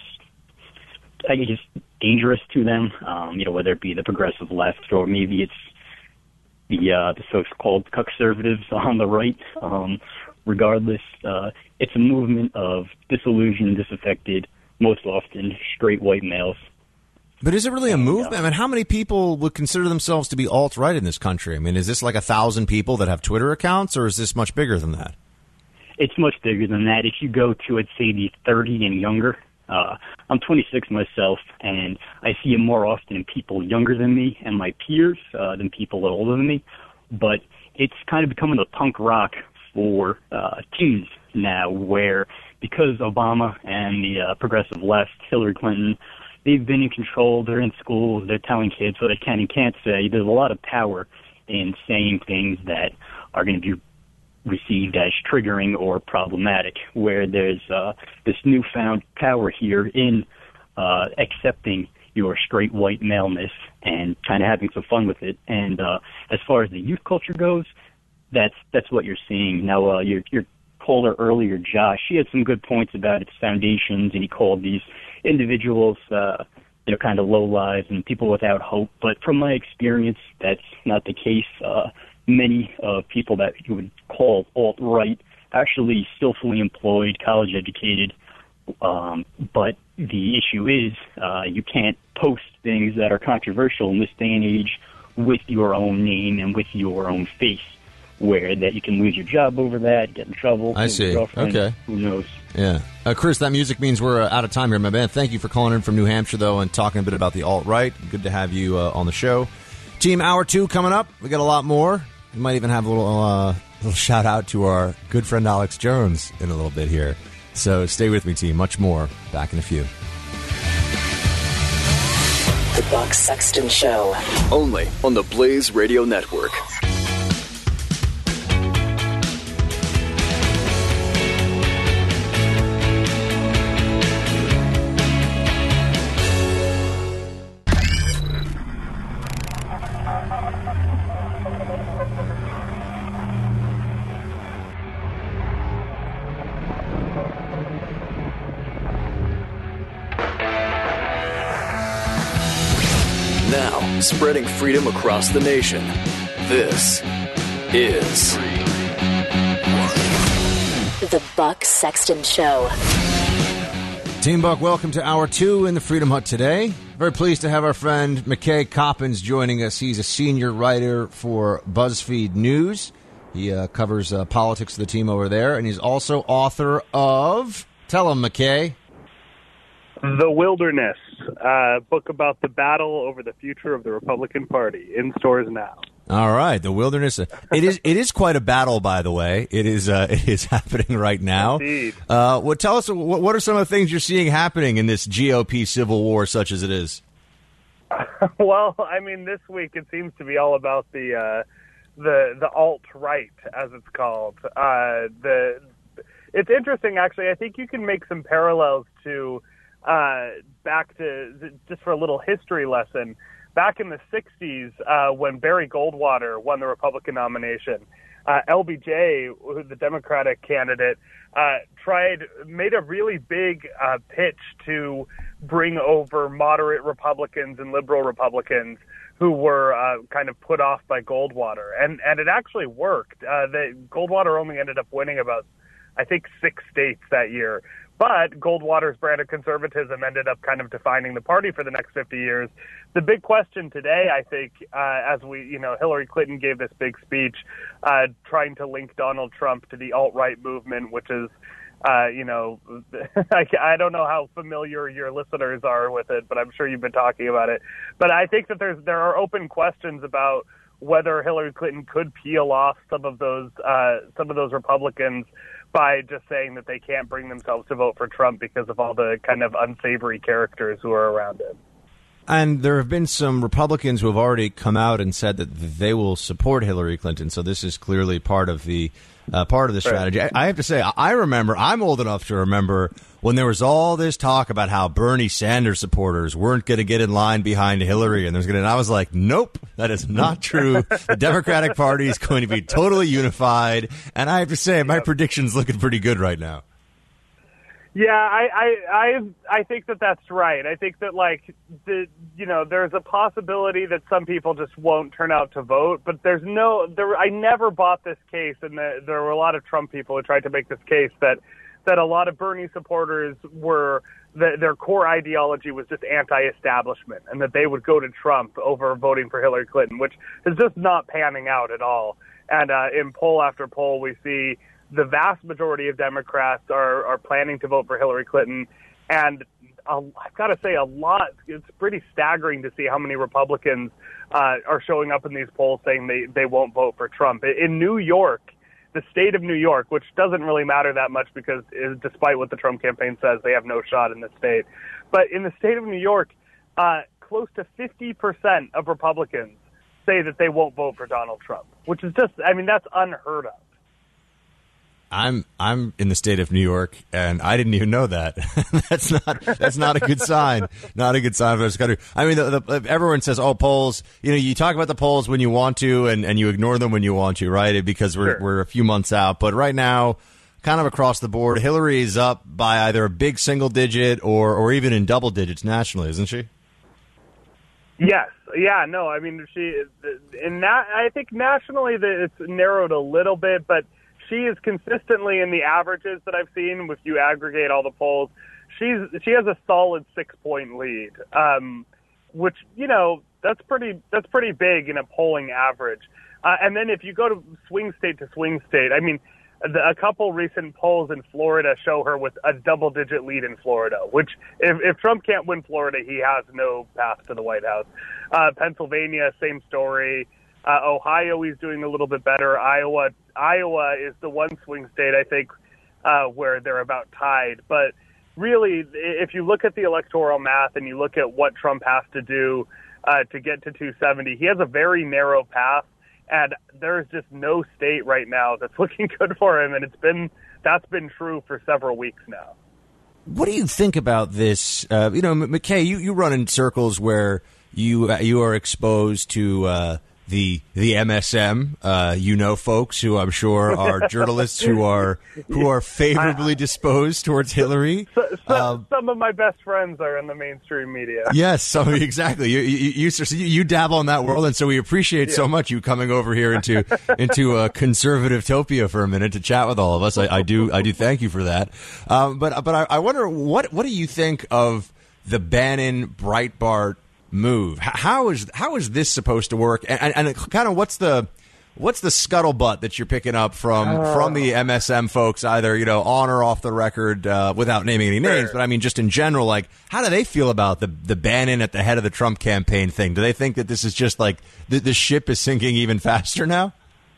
I guess, dangerous to them. Um, you know, whether it be the progressive left or maybe it's the uh, the so-called conservatives on the right. Um, regardless, uh, it's a movement of disillusioned, disaffected, most often straight white males. But is it really a movement? I mean, how many people would consider themselves to be alt-right in this country? I mean, is this like a thousand people that have Twitter accounts, or is this much bigger than that? It's much bigger than that. If you go to, I'd say, the thirty and younger, uh, I'm twenty-six myself, and I see it more often in people younger than me and my peers uh, than people older than me. But it's kind of becoming a punk rock for uh, teens now, where because Obama and the uh, progressive left, Hillary Clinton, they've been in control, they're in schools, they're telling kids what they can and can't say. There's a lot of power in saying things that are going to be received as triggering or problematic, where there's uh, this newfound power here in uh, accepting your straight white maleness and kind of having some fun with it. And uh, as far as the youth culture goes, that's that's what you're seeing. Now, uh, your, your caller earlier, Josh, he had some good points about its foundations, and he called these individuals, uh, they're kind of low lives and people without hope. But from my experience, that's not the case. Uh, many uh, people that you would call alt-right actually still fully employed, college educated. Um, but the issue is uh, you can't post things that are controversial in this day and age with your own name and with your own face, where that you can lose your job over that, get in trouble. I see. Okay. Who knows? Yeah. Uh, Chris, that music means we're uh, out of time here, my man. Thank you for calling in from New Hampshire, though, and talking a bit about the alt-right. Good to have you uh, on the show. Team Hour two coming up. We got a lot more. We might even have a little, uh, little shout-out to our good friend Alex Jones in a little bit here. So stay with me, team. Much more. Back in a few. The Buck Sexton Show. Only on the Blaze Radio Network. Now, spreading freedom across the nation. This is The Buck Sexton Show. Team Buck, welcome to Hour two in the Freedom Hut today. Very pleased to have our friend McKay Coppins joining us. He's a senior writer for BuzzFeed News. He uh, covers uh, politics for the team over there, and he's also author of... Tell him, McKay. The Wilderness, a uh, book about the battle over the future of the Republican Party, in stores now. All right, The Wilderness. It is it is quite a battle, by the way. It is uh, it is happening right now. Indeed. Uh, well, tell us, what, what are some of the things you're seeing happening in this G O P civil war, such as it is? Well, I mean, this week it seems to be all about the uh, the the alt-right, as it's called. Uh, the it's interesting, actually. I think you can make some parallels to. Uh, back to, just for a little history lesson, back in the sixties, uh, when Barry Goldwater won the Republican nomination, uh, L B J, the Democratic candidate, uh, tried, made a really big uh, pitch to bring over moderate Republicans and liberal Republicans who were uh, kind of put off by Goldwater. And, and it actually worked. Uh, the, Goldwater only ended up winning about, I think, six states that year. But Goldwater's brand of conservatism ended up kind of defining the party for the next fifty years. The big question today, I think, uh, as we, you know, Hillary Clinton gave this big speech uh, trying to link Donald Trump to the alt-right movement, which is, uh, you know, I, I don't know how familiar your listeners are with it, but I'm sure you've been talking about it. But I think that there's there are open questions about whether Hillary Clinton could peel off some of those uh, some of those Republicans by just saying that they can't bring themselves to vote for Trump because of all the kind of unsavory characters who are around him. And there have been some Republicans who have already come out and said that they will support Hillary Clinton. So this is clearly part of the uh, part of the strategy. I, I have to say, I remember, I'm old enough to remember when there was all this talk about how Bernie Sanders supporters weren't going to get in line behind Hillary, and there's going to. And I was like, nope, that is not true. The Democratic Party is going to be totally unified. And I have to say, my prediction's looking pretty good right now. Yeah, I, I, I, I think that that's right. I think that, like, the, you know, there's a possibility that some people just won't turn out to vote, but there's no, there, I never bought this case, and the, there were a lot of Trump people who tried to make this case that, that a lot of Bernie supporters were, the, their core ideology was just anti-establishment, and that they would go to Trump over voting for Hillary Clinton, which is just not panning out at all. And uh, in poll after poll, we see the vast majority of Democrats are, are planning to vote for Hillary Clinton. And uh, I've got to say, a lot, it's pretty staggering to see how many Republicans uh, are showing up in these polls saying they, they won't vote for Trump. In New York, the state of New York, which doesn't really matter that much because uh, despite what the Trump campaign says, they have no shot in the state. But in the state of New York, uh, close to fifty percent of Republicans say that they won't vote for Donald Trump, which is just, I mean, that's unheard of. I'm I'm in the state of New York, and I didn't even know that. that's not that's not a good sign. Not a good sign for this country. I mean, the, the, everyone says, "Oh, polls." You know, you talk about the polls when you want to, and, and you ignore them when you want to, right? Because we're Sure. we're a few months out. But right now, kind of across the board, Hillary is up by either a big single digit or or even in double digits nationally, isn't she? Yes. Yeah. No. I mean, she. In that, I think nationally, that it's narrowed a little bit, but she is consistently in the averages that I've seen. If you aggregate all the polls, she's she has a solid six point lead, um, which you know that's pretty that's pretty big in a polling average. Uh, and then if you go to swing state to swing state, I mean, the, a couple recent polls in Florida show her with a double digit lead in Florida. Which if, if Trump can't win Florida, he has no path to the White House. Uh, Pennsylvania, same story. Uh, Ohio, he's doing a little bit better. Iowa, Iowa is the one swing state, I think, uh, where they're about tied. But really, if you look at the electoral math and you look at what Trump has to do uh, to get to two seventy, he has a very narrow path, and there's just no state right now that's looking good for him, and it's been that's been true for several weeks now. What do you think about this? Uh, you know, McKay, you, you run in circles where you uh, you are exposed to uh, the the M S M, uh, you know, folks who I'm sure are journalists who are who are favorably disposed towards Hillary. So, so, um, some of my best friends are in the mainstream media. Yes, so exactly. You you, you you dabble in that world, and so we appreciate yeah. so much you coming over here into into a conservative topia for a minute to chat with all of us. I, I do I do thank you for that. Um, but but I, I wonder what what do you think of the Bannon Breitbart move? How is how is this supposed to work? And, and, and kind of what's the what's the scuttlebutt that you're picking up from uh, from the M S M folks, either you know on or off the record, uh, without naming any names, sure. but I mean just in general, like how do they feel about the the Bannon at the head of the Trump campaign thing? Do they think that this is just like the, the ship is sinking even faster now?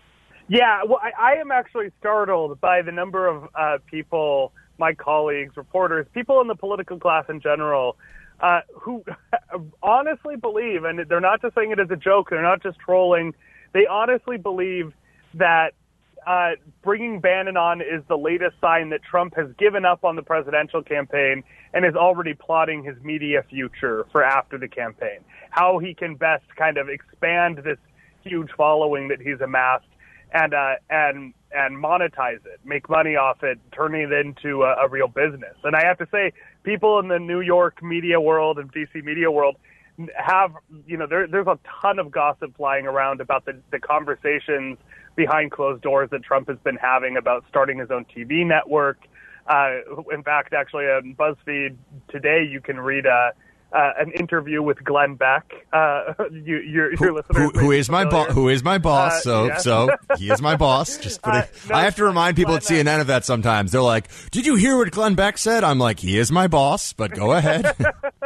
Yeah, well, I, I am actually startled by the number of uh, people, my colleagues, reporters, people in the political class in general, Uh, who honestly believe, and they're not just saying it as a joke, they're not just trolling, they honestly believe that uh, bringing Bannon on is the latest sign that Trump has given up on the presidential campaign and is already plotting his media future for after the campaign, how he can best kind of expand this huge following that he's amassed and uh, and and monetize it, make money off it, turning it into a, a real business. And I have to say, people in the New York media world and D C media world have, you know, there, there's a ton of gossip flying around about the, the conversations behind closed doors that Trump has been having about starting his own T V network, Uh, in fact, actually, on BuzzFeed today, you can read uh, uh, an interview with Glenn Beck. Uh, you, your, your who, listeners, who, who is my boss? Who is my boss? Uh, so, yeah. so he is my boss. Just put it, Uh, no, I have to remind people Glenn, at C N N of that sometimes. They're like, "Did you hear what Glenn Beck said?" I'm like, "He is my boss," but go ahead.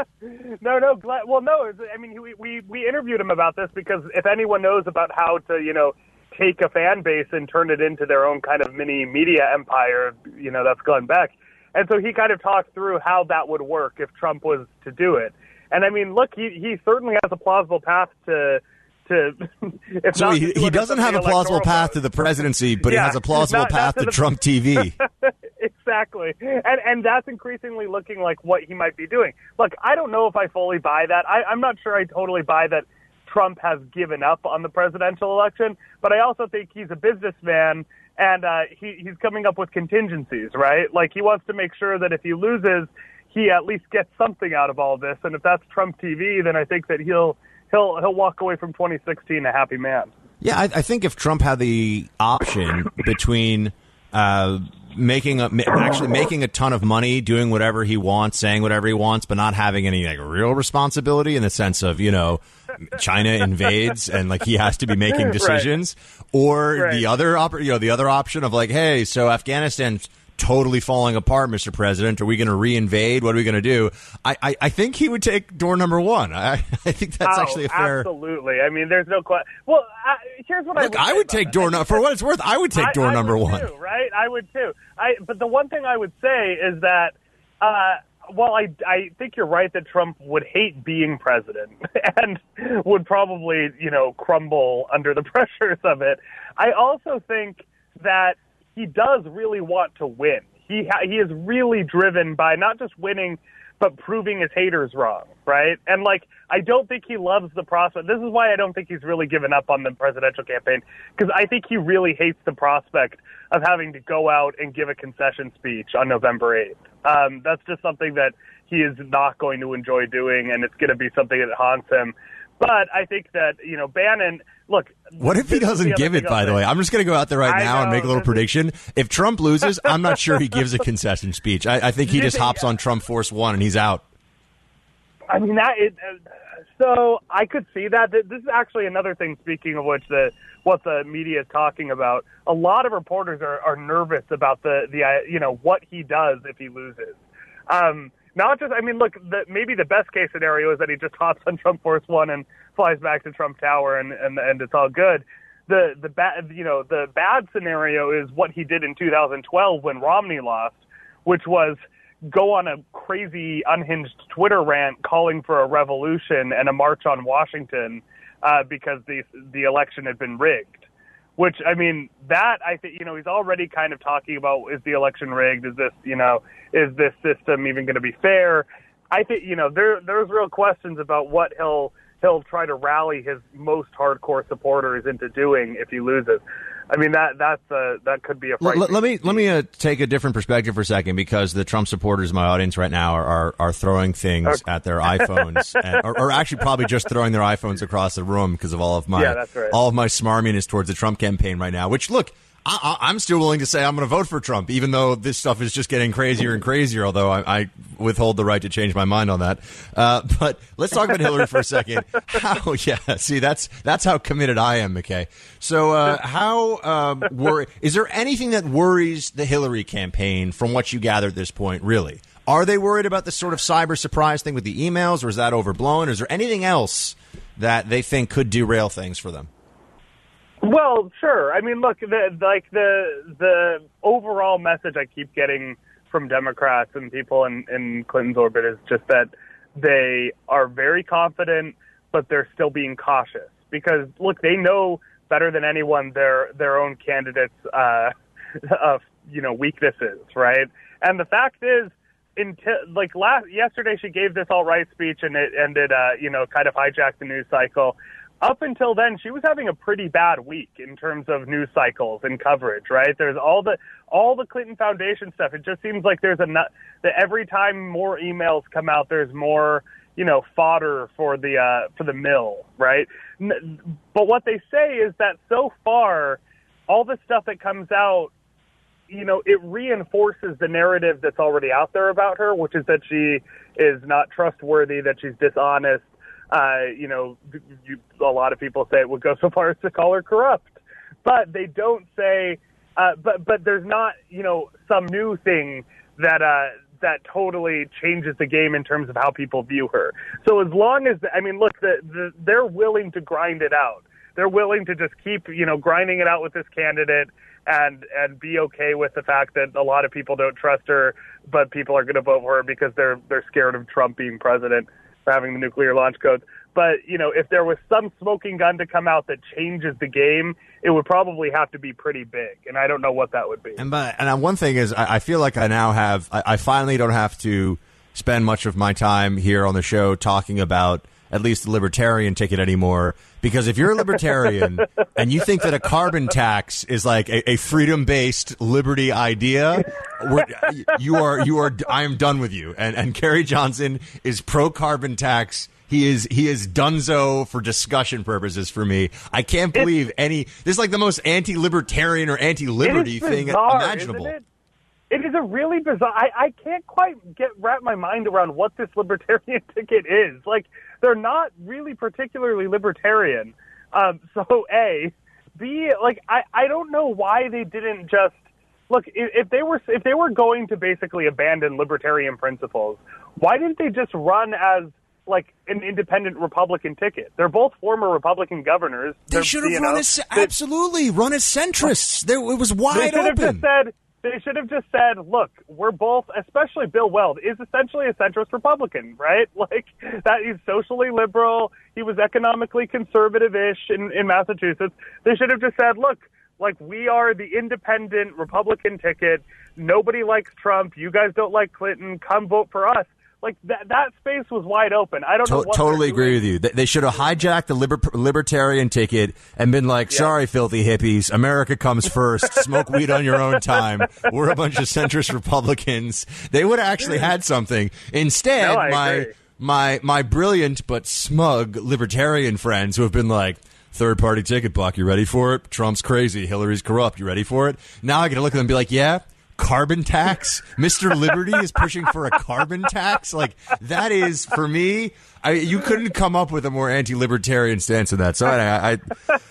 No, no, Glenn, well, no. I mean, we, we we interviewed him about this because if anyone knows about how to, you know, take a fan base and turn it into their own kind of mini media empire, you know, that's Glenn Beck. And so he kind of talked through how that would work if Trump was to do it. And I mean, look, he he certainly has a plausible path to to. If So not he, to he it, doesn't it's have a electoral plausible path vote. to the presidency, but Yeah, he has a plausible not- not path to to, the- Trump T V. Exactly. And and that's increasingly looking like what he might be doing. Look, I don't know if I fully buy that. I, I'm not sure I totally buy that Trump has given up on the presidential election, but I also think he's a businessman and uh, he, he's coming up with contingencies, right? Like he wants to make sure that if he loses, he at least gets something out of all this. And if that's Trump T V, then I think that he'll he'll he'll walk away from twenty sixteen a happy man. Yeah, I, I think if Trump had the option between uh, making a, actually making a ton of money, doing whatever he wants, saying whatever he wants, but not having any like real responsibility in the sense of, you know, China invades and like he has to be making decisions, right. or Right. the other op- you know the other option of like, hey, so Afghanistan's totally falling apart, Mister President. Are we going to reinvade? What are we going to do? I, I, I think he would take door number one. I, I think that's oh, actually a fair. Absolutely. I mean, there's no question. Well, I, here's what Look, I would. I would say take about door that. number for what it's worth. I would take I, door I number would one. Too, right? I would too. I. But the one thing I would say is that. Uh, Well, I, I think you're right that Trump would hate being president and would probably, you know, crumble under the pressures of it. I also think that he does really want to win. He ha- he is really driven by not just winning, but proving his haters wrong, right? And, like, I don't think he loves the prospect. This is why I don't think he's really given up on the presidential campaign, because I think he really hates the prospect of having to go out and give a concession speech on November eighth. Um, that's just something that he is not going to enjoy doing, and it's going to be something that haunts him. But I think that, you know, Bannon, look. What if he doesn't give it, by the way? I'm just going to go out there right I now know, and make a little this prediction. If Trump loses, I'm not sure he gives a concession speech. I, I think he just hops on Trump Force One and he's out. I mean, that. It, uh, so I could see that. This is actually another thing, speaking of which, the what the media is talking about. A lot of reporters are, are nervous about the, the uh, you know, what he does if he loses. Um Not just, I mean, look, the, maybe the best case scenario is that he just hops on Trump Force One and flies back to Trump Tower and, and, and it's all good. The, the bad, you know, the bad scenario is what he did in two thousand twelve when Romney lost, which was go on a crazy, unhinged Twitter rant calling for a revolution and a march on Washington uh, because the, the election had been rigged. Which, I mean, that, I think, you know, he's already kind of talking about, is the election rigged? Is this, you know, is this system even going to be fair? I think, you know, there there's real questions about what he'll he'll try to rally his most hardcore supporters into doing if he loses. I mean, that that's uh, that could be a Let, frightening. let me let me uh, take a different perspective for a second, because the Trump supporters in my audience right now are are, are throwing things Okay. at their iPhones, and, or, or actually probably just throwing their iPhones across the room because of all of my Yeah, that's right. all of my smarminess towards the Trump campaign right now. Which, look, I, I, I'm still willing to say I'm going to vote for Trump, even though this stuff is just getting crazier and crazier. Although I, I withhold the right to change my mind on that. Uh, but let's talk about Hillary for a second. How, yeah, see, that's that's how committed I am, McKay. So, uh, how um, worry is there anything that worries the Hillary campaign from what you gather at this point? Really, are they worried about this sort of cyber surprise thing with the emails, or is that overblown? Or is there anything else that they think could derail things for them? Well, sure. I mean, look, the, like the the overall message I keep getting from Democrats and people in, in Clinton's orbit is just that they are very confident, but they're still being cautious because, look, they know better than anyone their their own candidates' uh, of you know weaknesses, right? And the fact is, until like last yesterday, she gave this all right speech and it ended, uh, you know, kind of hijacked the news cycle. Up until then, she was having a pretty bad week in terms of news cycles and coverage, right? There's all the all the Clinton Foundation stuff. It just seems like there's a that every time more emails come out, there's more, you know, fodder for the uh, for the mill, right? But what they say is that so far, all the stuff that comes out you know, it reinforces the narrative that's already out there about her, which is that she is not trustworthy, that she's dishonest. Uh, you know, you, a lot of people say it would go so far as to call her corrupt, but they don't say. Uh, but but there's not, you know, some new thing that uh, that totally changes the game in terms of how people view her. So as long as, I mean, look, the, the, they're willing to grind it out. They're willing to just keep, you know, grinding it out with this candidate and and be okay with the fact that a lot of people don't trust her, but people are going to vote for her because they're they're scared of Trump being president, for having the nuclear launch codes. But, you know, if there was some smoking gun to come out that changes the game, it would probably have to be pretty big. And I don't know what that would be. And but, and one thing is, I, I feel like I now have, I, I finally don't have to spend much of my time here on the show talking about at least the libertarian ticket anymore. Because if you're a libertarian and you think that a carbon tax is like a, a freedom-based liberty idea, we're, you are, you are, I am done with you. And, and Gary Johnson is pro-carbon tax. He is he is donezo for discussion purposes for me. I can't believe it's, any. This is like the most anti-libertarian or anti-liberty bizarre, thing imaginable. Isn't it? It is a really bizarre. I, I can't quite get wrap my mind around what this libertarian ticket is. Like, they're not really particularly libertarian. Um, so A, B, like I, I don't know why they didn't just look. If, if they were if they were going to basically abandon libertarian principles, why didn't they just run as like an independent Republican ticket? They're both former Republican governors. They should have run know, as absolutely run as centrists. There, it was wide they should open. Have just said, they should have just said, "Look, we're both, especially Bill Weld, is essentially a centrist Republican, right? Like that he's socially liberal. He was economically conservative-ish in, in Massachusetts. They should have just said, "Look, like we are the independent Republican ticket. Nobody likes Trump. You guys don't like Clinton. Come vote for us." Like, that that space was wide open. I don't to- know what Totally agree with you. They should have hijacked the liber- libertarian ticket and been like, yeah. Sorry, filthy hippies. America comes first. Smoke weed on your own time. We're a bunch of centrist Republicans. They would have actually had something. Instead, no, my, agree. my, my brilliant but smug libertarian friends who have been like, third-party ticket, Buck, you ready for it? Trump's crazy. Hillary's corrupt. You ready for it? Now I get to look at them and be like, yeah? Carbon tax? Mister Liberty is pushing for a carbon tax? Like, that is, for me, I, you couldn't come up with a more anti-libertarian stance on that. So I, I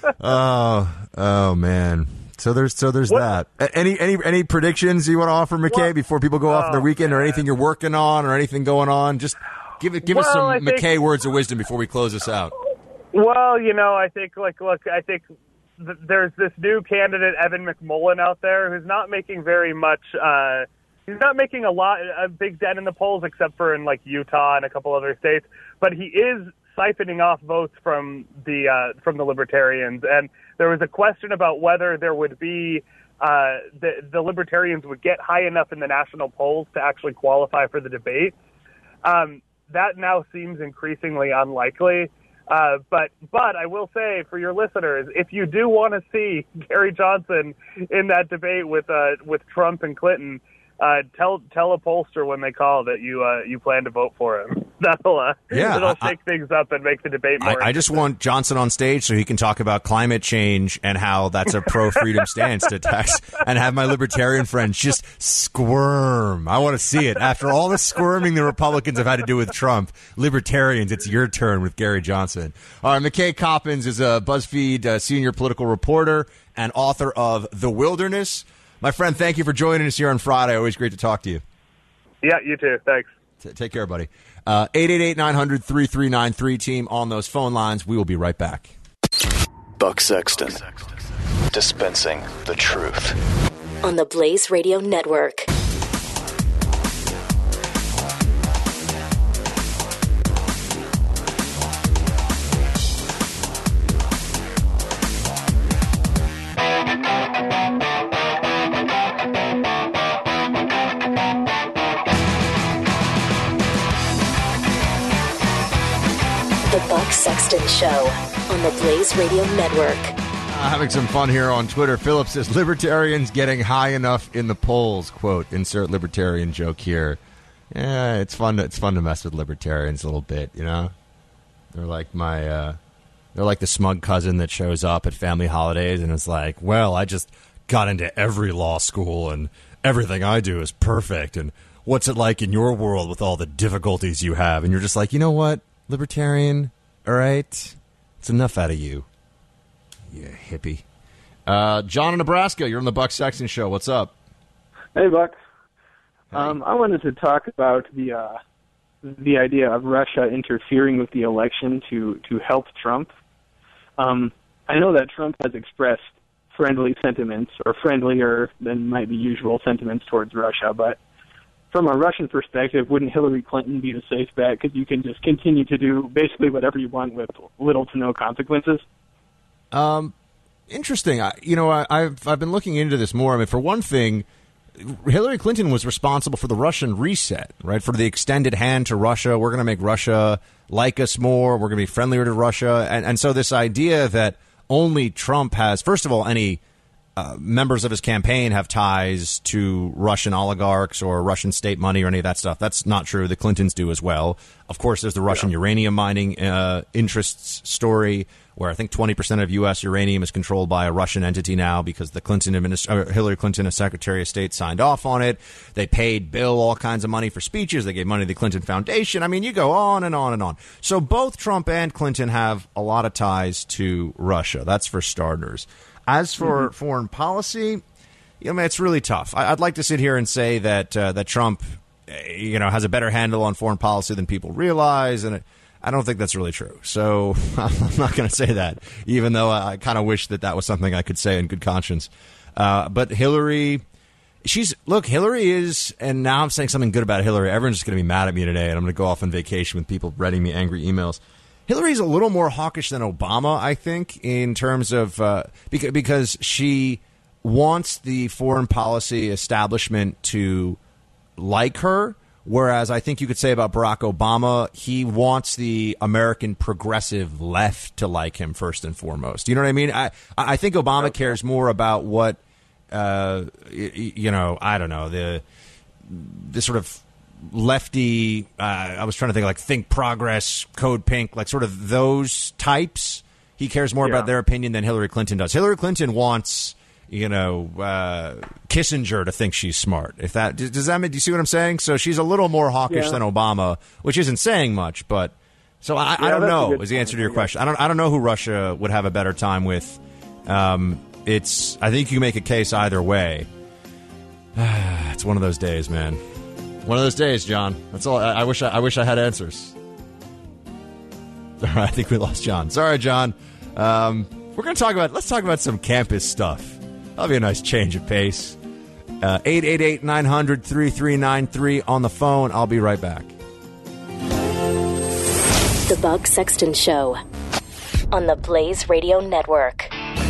oh, oh man. So there's, so there's what? that. Any, any, any predictions you want to offer, McKay, what? before people go off oh, on the weekend, or anything you're working on, or anything going on? Just give it, give well, us some I McKay think, words of wisdom before we close this out. Well, you know, I think, like, look, I think. There's this new candidate, Evan McMullen, out there who's not making very much. Uh, he's not making a lot, a big dent in the polls, except for in like Utah and a couple other states. But he is siphoning off votes from the uh, from the Libertarians. And there was a question about whether there would be uh, the the Libertarians would get high enough in the national polls to actually qualify for the debate. Um, that now seems increasingly unlikely. Uh, but but I will say for your listeners, if you do want to see Gary Johnson in that debate with uh, with Trump and Clinton, uh, tell tell a pollster when they call that you uh, you plan to vote for him. That'll uh, yeah, it'll I, shake things up and make the debate more. I, I just want Johnson on stage so he can talk about climate change and how that's a pro freedom stance to tax, and have my libertarian friends just squirm. I want to see it. After all the squirming the Republicans have had to do with Trump, libertarians, it's your turn with Gary Johnson. All right, McKay Coppins is a BuzzFeed uh, senior political reporter and author of The Wilderness. My friend, thank you for joining us here on Friday. Always great to talk to you. Yeah, you too. Thanks. T- take care, buddy. Uh, eight eight eight, nine hundred, thirty-three ninety-three team on those phone lines. We will be right back. Buck Sexton, dispensing the truth. On the Blaze Radio Network. The Buck Sexton Show on the Blaze Radio Network. Uh, having some fun here on Twitter. Philip says, libertarians getting high enough in the polls. Quote, insert libertarian joke here. Yeah, it's fun to, it's fun to mess with libertarians a little bit, you know? They're like my, uh, they're like the smug cousin that shows up at family holidays and is like, well, I just got into every law school and everything I do is perfect. And what's it like in your world with all the difficulties you have? And you're just like, you know what, libertarian, all right, it's enough out of you. You hippie. Uh, John in Nebraska, you're on the Buck Sexton Show. What's up? Hey, Buck. Hey. Um, I wanted to talk about the uh, the idea of Russia interfering with the election to, to help Trump. Um, I know that Trump has expressed friendly sentiments, or friendlier than might be usual sentiments towards Russia, but from a Russian perspective, wouldn't Hillary Clinton be the safe bet? Because you can just continue to do basically whatever you want with little to no consequences. Um, interesting. I, you know, I, I've I've been looking into this more. I mean, for one thing, Hillary Clinton was responsible for the Russian reset, right? For the extended hand to Russia. We're going to make Russia like us more. We're going to be friendlier to Russia. And, and so this idea that only Trump has, first of all, any uh, members of his campaign have ties to Russian oligarchs or Russian state money or any of that stuff. That's not true. The Clintons do as well. Of course, there's the Russian yeah. uranium mining uh, interests story, where I think twenty percent of U S uranium is controlled by a Russian entity now because the Clinton administ- Hillary Clinton, as Secretary of State, signed off on it. They paid Bill all kinds of money for speeches. They gave money to the Clinton Foundation. I mean, you go on and on and on. So both Trump and Clinton have a lot of ties to Russia. That's for starters. As for mm-hmm. foreign policy, you know, man, it's really tough. I- I'd like to sit here and say that uh, that Trump, you know, has a better handle on foreign policy than people realize, and it, I don't think that's really true. So I'm not going to say that, even though I kind of wish that that was something I could say in good conscience. Uh, but Hillary, she's look, Hillary is, and now I'm saying something good about Hillary. Everyone's just going to be mad at me today, and I'm going to go off on vacation with people writing me angry emails. Hillary's a little more hawkish than Obama, I think, in terms of uh, because, because she wants the foreign policy establishment to like her. Whereas I think you could say about Barack Obama, he wants the American progressive left to like him first and foremost. You know what I mean? I I think Obama cares more about what, uh, you know, I don't know, the the sort of lefty, uh, I was trying to think like Think Progress, Code Pink, like sort of those types. He cares more yeah. about their opinion than Hillary Clinton does. Hillary Clinton wants, you know, uh, Kissinger to think she's smart. If that does that mean, do you see what I'm saying? So she's a little more hawkish yeah. than Obama, which isn't saying much. But so I, yeah, I don't know is the answer to your question. I don't I don't know who Russia would have a better time with. Um, it's I think you can make a case either way. It's one of those days, man. One of those days, John. That's all. I, I wish I, I wish I had answers. All right, I think we lost John. Sorry, John. Um, we're going to talk about. Let's talk about some campus stuff. That'll be a nice change of pace. Uh, eight eight eight, nine hundred, thirty-three ninety-three on the phone. I'll be right back. The Buck Sexton Show on the Blaze Radio Network.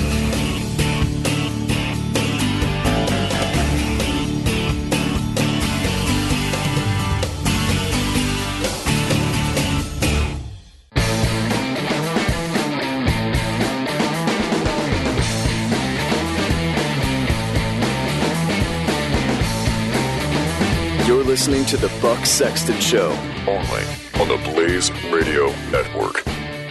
You're listening to the Buck Sexton Show, only on the Blaze Radio Network.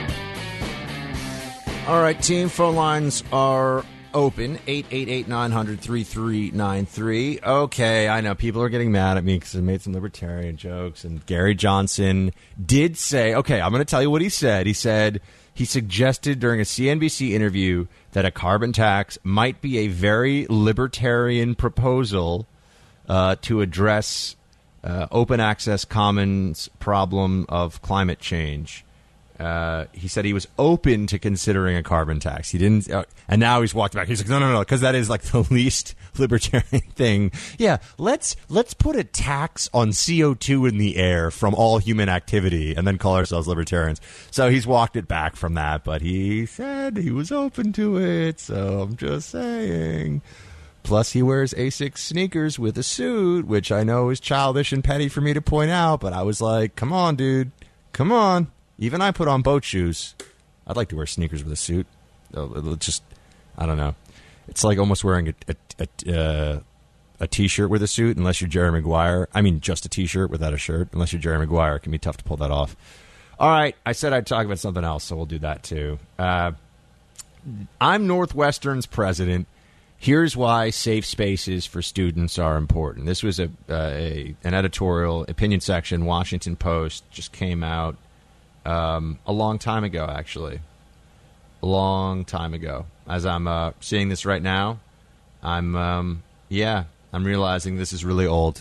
All right, team, phone lines are open. eight eight eight, nine hundred, thirty-three ninety-three. Okay, I know people are getting mad at me because I made some libertarian jokes, and Gary Johnson did say, okay, I'm going to tell you what he said. He said he suggested during a C N B C interview that a carbon tax might be a very libertarian proposal Uh, to address uh, open access commons problem of climate change. Uh, he said he was open to considering a carbon tax. He didn't, uh, and now he's walked back. He's like, no, no, no, because that is like the least libertarian thing. Yeah, let's let's put a tax on C O two in the air from all human activity, and then call ourselves libertarians. So he's walked it back from that, but he said he was open to it. So I'm just saying. Plus, he wears Asics sneakers with a suit, which I know is childish and petty for me to point out, but I was like, come on, dude. Come on. Even I put on boat shoes. I'd like to wear sneakers with a suit. It's just, I don't know. It's like almost wearing a, a, a, uh, a T-shirt with a suit, unless you're Jerry Maguire. I mean, just a T-shirt without a shirt. Unless you're Jerry Maguire. It can be tough to pull that off. All right. I said I'd talk about something else, so we'll do that too. Uh, I'm Northwestern's president. Here's why safe spaces for students are important. This was a, uh, a an editorial opinion section. Washington Post just came out um, a long time ago, actually. A long time ago. As I'm uh, seeing this right now, I'm, um, yeah, I'm realizing this is really old.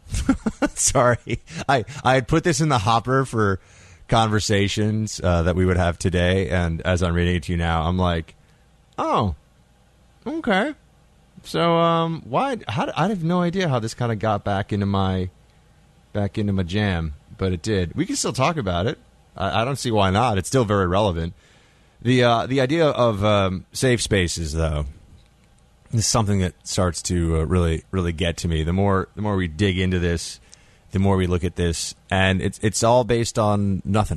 Sorry. I, I had put this in the hopper for conversations uh, that we would have today, and as I'm reading it to you now, I'm like, oh, okay. So, um, why? How? I have no idea how this kind of got back into my, back into my jam, but it did. We can still talk about it. I, I don't see why not. It's still very relevant. The uh, the idea of um, safe spaces, though, is something that starts to uh, really really get to me. The more the more we dig into this, the more we look at this, and it's it's all based on nothing.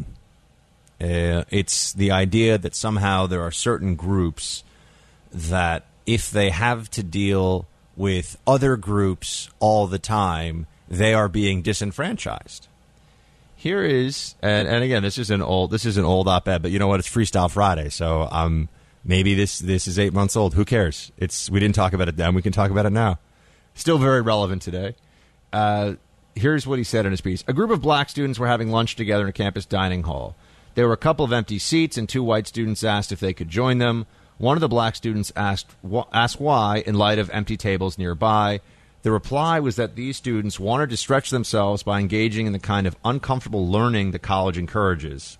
Uh, it's the idea that somehow there are certain groups that, if they have to deal with other groups all the time, they are being disenfranchised. Here is, and, and again, this is an old, this is an old op-ed, but you know what? It's Freestyle Friday, so um, maybe this this is eight months old. Who cares? It's we didn't talk about it then. We can talk about it now. Still very relevant today. Uh, here's what he said in his piece: a group of black students were having lunch together in a campus dining hall. There were a couple of empty seats, and two white students asked if they could join them. One of the black students asked, wh- asked why, in light of empty tables nearby. The reply was that these students wanted to stretch themselves by engaging in the kind of uncomfortable learning the college encourages.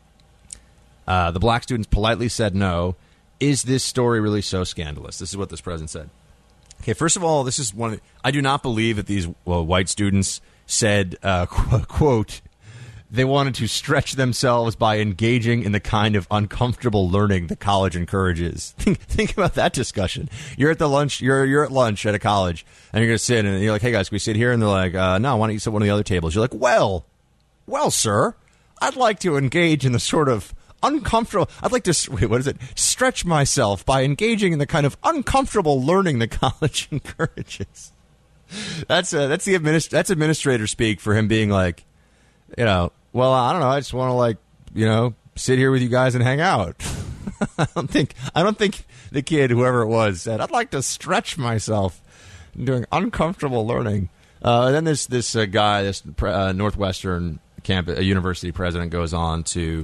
Uh, the black students politely said no. Is this story really so scandalous? This is what this president said. Okay, first of all, this is one. Of, I do not believe that these well, white students said, uh, qu- quote, they wanted to stretch themselves by engaging in the kind of uncomfortable learning the college encourages. Think, think about that discussion. You're at the lunch. You're you're at lunch at a college, and you're going to sit, and you're like, "Hey guys, can we sit here?" And they're like, uh, "No, why don't you sit at one of the other tables?" You're like, "Well, well, sir, I'd like to engage in the sort of uncomfortable. I'd like to wait, what is it? Stretch myself by engaging in the kind of uncomfortable learning the college encourages." That's uh, that's the administ- that's administrator speak for him being like, you know. Well, I don't know. I just want to, like, you know, sit here with you guys and hang out. I don't think I don't think the kid, whoever it was, said, I'd like to stretch myself doing uncomfortable learning. Uh, and then this this uh, guy, this uh, Northwestern campus, uh, university president, goes on to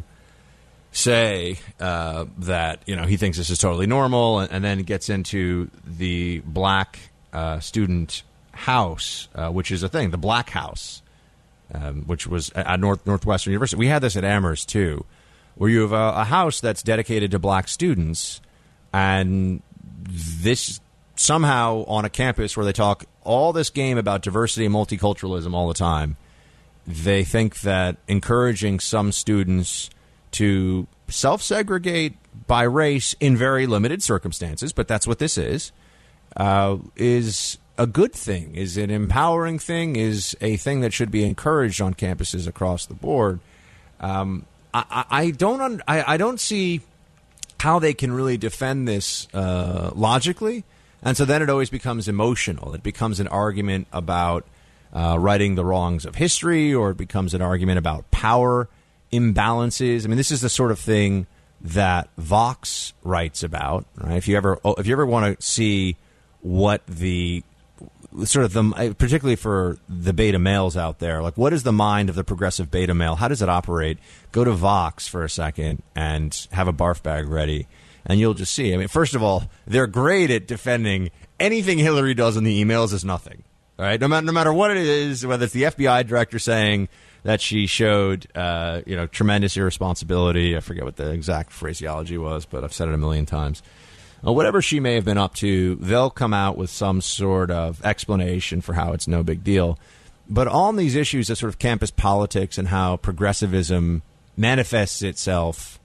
say uh, that, you know, he thinks this is totally normal, and, and then gets into the black uh, student house, uh, which is a thing, the Black House. Um, which was at North Northwestern University. We had this at Amherst, too, where you have a, a house that's dedicated to black students, and this somehow on a campus where they talk all this game about diversity and multiculturalism all the time, they think that encouraging some students to self-segregate by race in very limited circumstances, but that's what this is, uh, is a good thing, is an empowering thing, is a thing that should be encouraged on campuses across the board. Um, I, I don't un, I, I don't see how they can really defend this uh, logically, and so then it always becomes emotional. It becomes an argument about uh, righting the wrongs of history, or it becomes an argument about power imbalances. I mean, this is the sort of thing that Vox writes about. Right? If you ever if you ever want to see what the sort of the, particularly for the beta males out there, like what is the mind of the progressive beta male? How does it operate? Go to Vox for a second and have a barf bag ready, and you'll just see. I mean, first of all, they're great at defending anything Hillary does in the emails is nothing. All right, no matter no matter what it is, whether it's the F B I director saying that she showed, uh, you know, tremendous irresponsibility. I forget what the exact phraseology was, but I've said it a million times. Uh, whatever she may have been up to, they'll come out with some sort of explanation for how it's no big deal. But on these issues of sort of campus politics and how progressivism manifests itself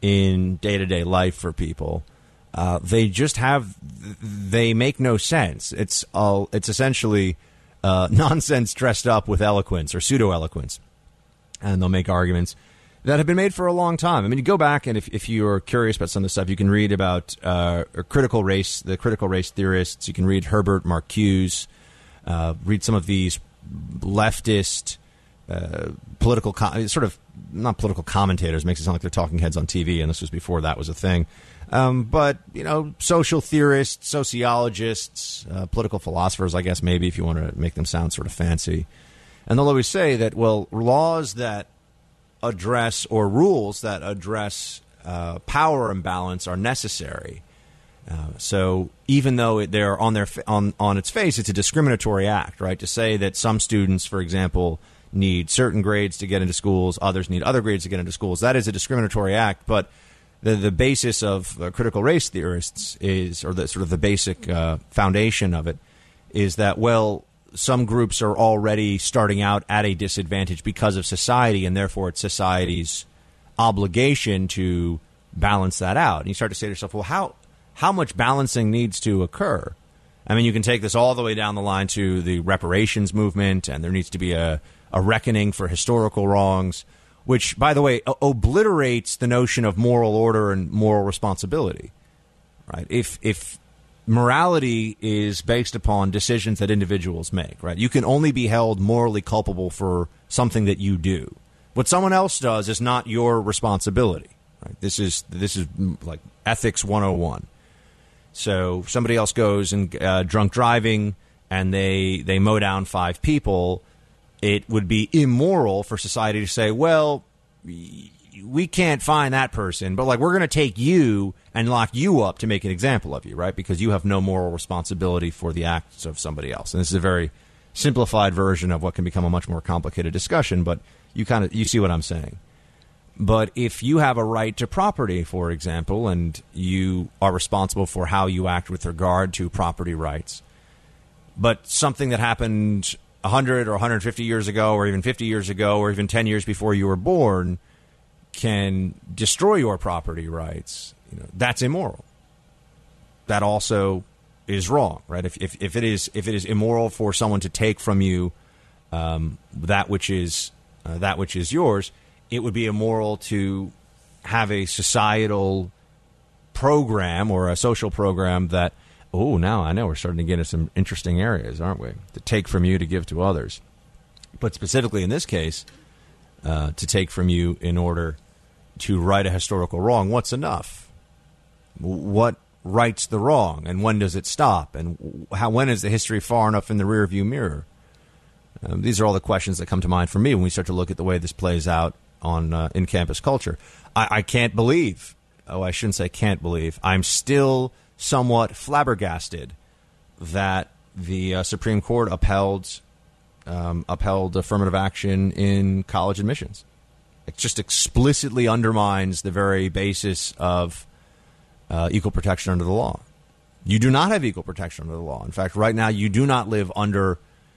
in day-to-day life for people, uh, they just have they make no sense. It's all it's essentially uh, nonsense dressed up with eloquence or pseudo-eloquence, and they'll make arguments that have been made for a long time. I mean, you go back, and if, if you're curious about some of the stuff, you can read about uh, critical race, the critical race theorists. You can read Herbert Marcuse, uh, read some of these leftist uh, political, co- sort of not political commentators, makes it sound like they're talking heads on T V, and this was before that was a thing. Um, but, you know, social theorists, sociologists, uh, political philosophers, I guess maybe if you want to make them sound sort of fancy. And they'll always say that, well, laws that address or rules that address uh, power imbalance are necessary. Uh, so even though it, they're on their on on its face, it's a discriminatory act, right? To say that some students, for example, need certain grades to get into schools, others need other grades to get into schools. That is a discriminatory act, but the the basis of uh, critical race theorists is, or the sort of the basic uh, foundation of it, is that, well, some groups are already starting out at a disadvantage because of society, and therefore it's society's obligation to balance that out. And you start to say to yourself, well, how how much balancing needs to occur? I mean, you can take this all the way down the line to the reparations movement, and there needs to be a, a reckoning for historical wrongs, which, by the way, o- obliterates the notion of moral order and moral responsibility. Right? If if morality is based upon decisions that individuals make, right? You can only be held morally culpable for something that you do. What someone else does is not your responsibility. Right? This is this is like ethics one oh one. So somebody else goes and uh, drunk driving, and they they mow down five people. It would be immoral for society to say, well, we can't find that person, but like we're going to take you and lock you up to make an example of you, right? Because you have no moral responsibility for the acts of somebody else. And this is a very simplified version of what can become a much more complicated discussion, but you kind of you see what I'm saying. But if you have a right to property, for example, and you are responsible for how you act with regard to property rights, but something that happened one hundred or one hundred fifty years ago, or even fifty years ago, or even ten years before you were born can destroy your property rights, you know, that's immoral. That also is wrong, right? If if, if it is if it is immoral for someone to take from you um, that which is uh, that which is yours, it would be immoral to have a societal program or a social program that, oh, now I know we're starting to get into some interesting areas, aren't we? To take from you to give to others. But specifically in this case, uh, to take from you in order to right a historical wrong, what's enough? What rights the wrong, and when does it stop? And how when is the history far enough in the rearview mirror? Um, these are all the questions that come to mind for me when we start to look at the way this plays out on uh, in campus culture. I, I can't believe, oh, I shouldn't say can't believe, I'm still somewhat flabbergasted that the uh, Supreme Court upheld um, upheld affirmative action in college admissions. It just explicitly undermines the very basis of uh, equal protection under the law. You do not have equal protection under the law. In fact, right now you do not live under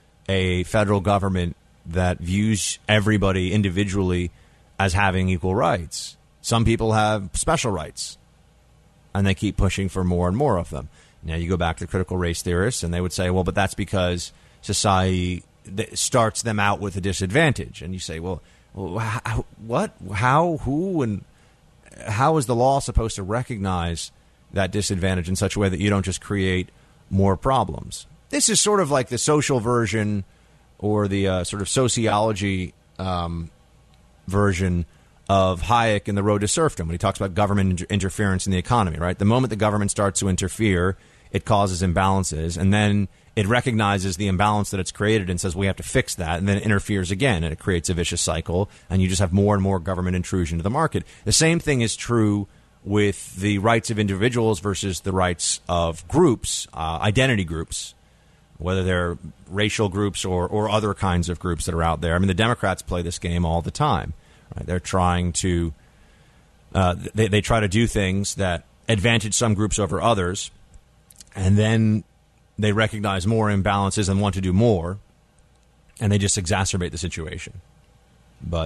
a federal government that views everybody individually as having equal rights. Some people have special rights, and they keep pushing for more and more of them. Now you go back to critical race theorists, and they would say, well, but that's because society starts them out with a disadvantage. And you say, well, how, what, how, who, and how is the law supposed to recognize that disadvantage in such a way that you don't just create more problems? This is sort of like the social version or the uh, sort of sociology um, version of Hayek in The Road to Serfdom when he talks about government inter- interference in the economy, right? The moment the government starts to interfere, it causes imbalances, and then it recognizes the imbalance that it's created and says we have to fix that, and then it interferes again, and it creates a vicious cycle, and you just have more and more government intrusion into the market. The same thing is true with the rights of individuals versus the rights of groups, uh, identity groups, whether they're racial groups or, or other kinds of groups that are out there. I mean, the Democrats play this game all the time. Right? They're trying to uh, they, they try to do things that advantage some groups over others, and then they recognize more imbalances and want to do more, and they just exacerbate the situation. But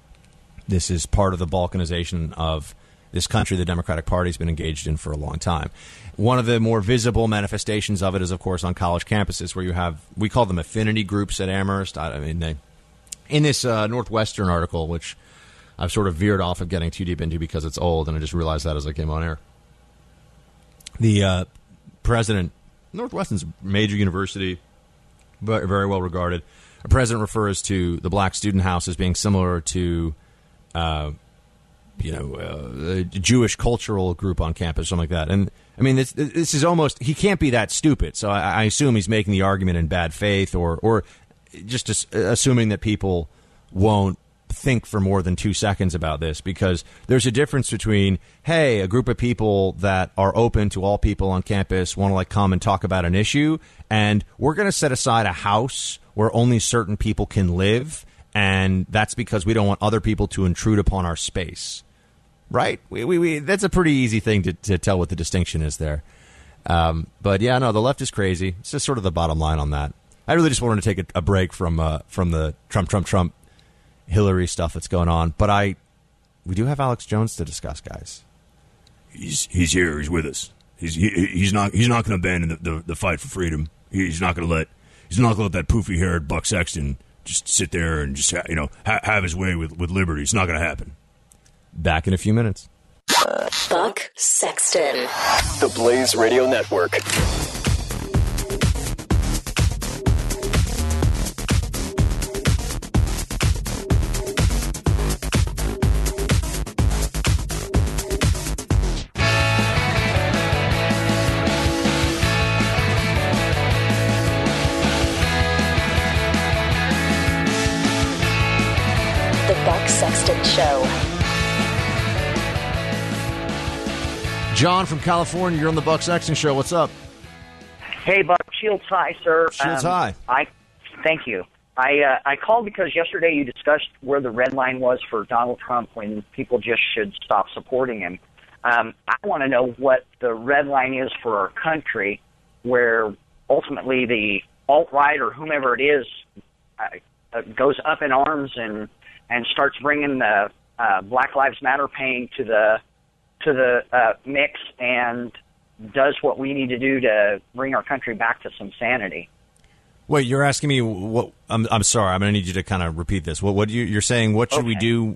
this is part of the balkanization of this country the Democratic Party has been engaged in for a long time. One of the more visible manifestations of it is, of course, on college campuses where you have, we call them affinity groups at Amherst. I, I mean, they, in this uh, Northwestern article, which I've sort of veered off of getting too deep into because it's old, and I just realized that as I came on air. The uh, president, Northwestern's a major university, very, very well regarded. The president refers to the Black Student House as being similar to uh, you know, uh, a Jewish cultural group on campus, something like that. And I mean, this, this is almost, he can't be that stupid. So I, I assume he's making the argument in bad faith, or, or just as, assuming that people won't think for more than two seconds about this, because there's a difference between, hey, a group of people that are open to all people on campus want to like come and talk about an issue, and we're going to set aside a house where only certain people can live, and that's because we don't want other people to intrude upon our space. Right? We, we, we that's a pretty easy thing to, to tell what the distinction is there. Um, but yeah, no, the left is crazy. It's just sort of the bottom line on that. I really just wanted to take a, a break from uh, from the Trump, Trump, Trump, Hillary stuff that's going on. But I, we do have Alex Jones to discuss, guys. He's he's here. He's with us. He's he, he's not he's not going to abandon the, the, the fight for freedom. He's not going to let he's not going to let that poofy haired Buck Sexton just sit there and just you know ha- have his way with, with liberty. It's not going to happen. Back in a few minutes. Buck Sexton. The Blaze Radio Network. The Buck Sexton Show. John from California, you're on the Buck Sexton Show. What's up? Hey, Buck. Shields high, sir. Shields um, high. I thank you. I uh, I called because yesterday you discussed where the red line was for Donald Trump when people just should stop supporting him. Um, I want to know what the red line is for our country, where ultimately the alt-right or whomever it is uh, uh, goes up in arms and and starts bringing the uh, Black Lives Matter pain to the to the uh, mix and does what we need to do to bring our country back to some sanity. Wait, you're asking me what? I'm, I'm sorry. I'm going to need you to kind of repeat this. What? What you, you're saying? What should Okay. we do?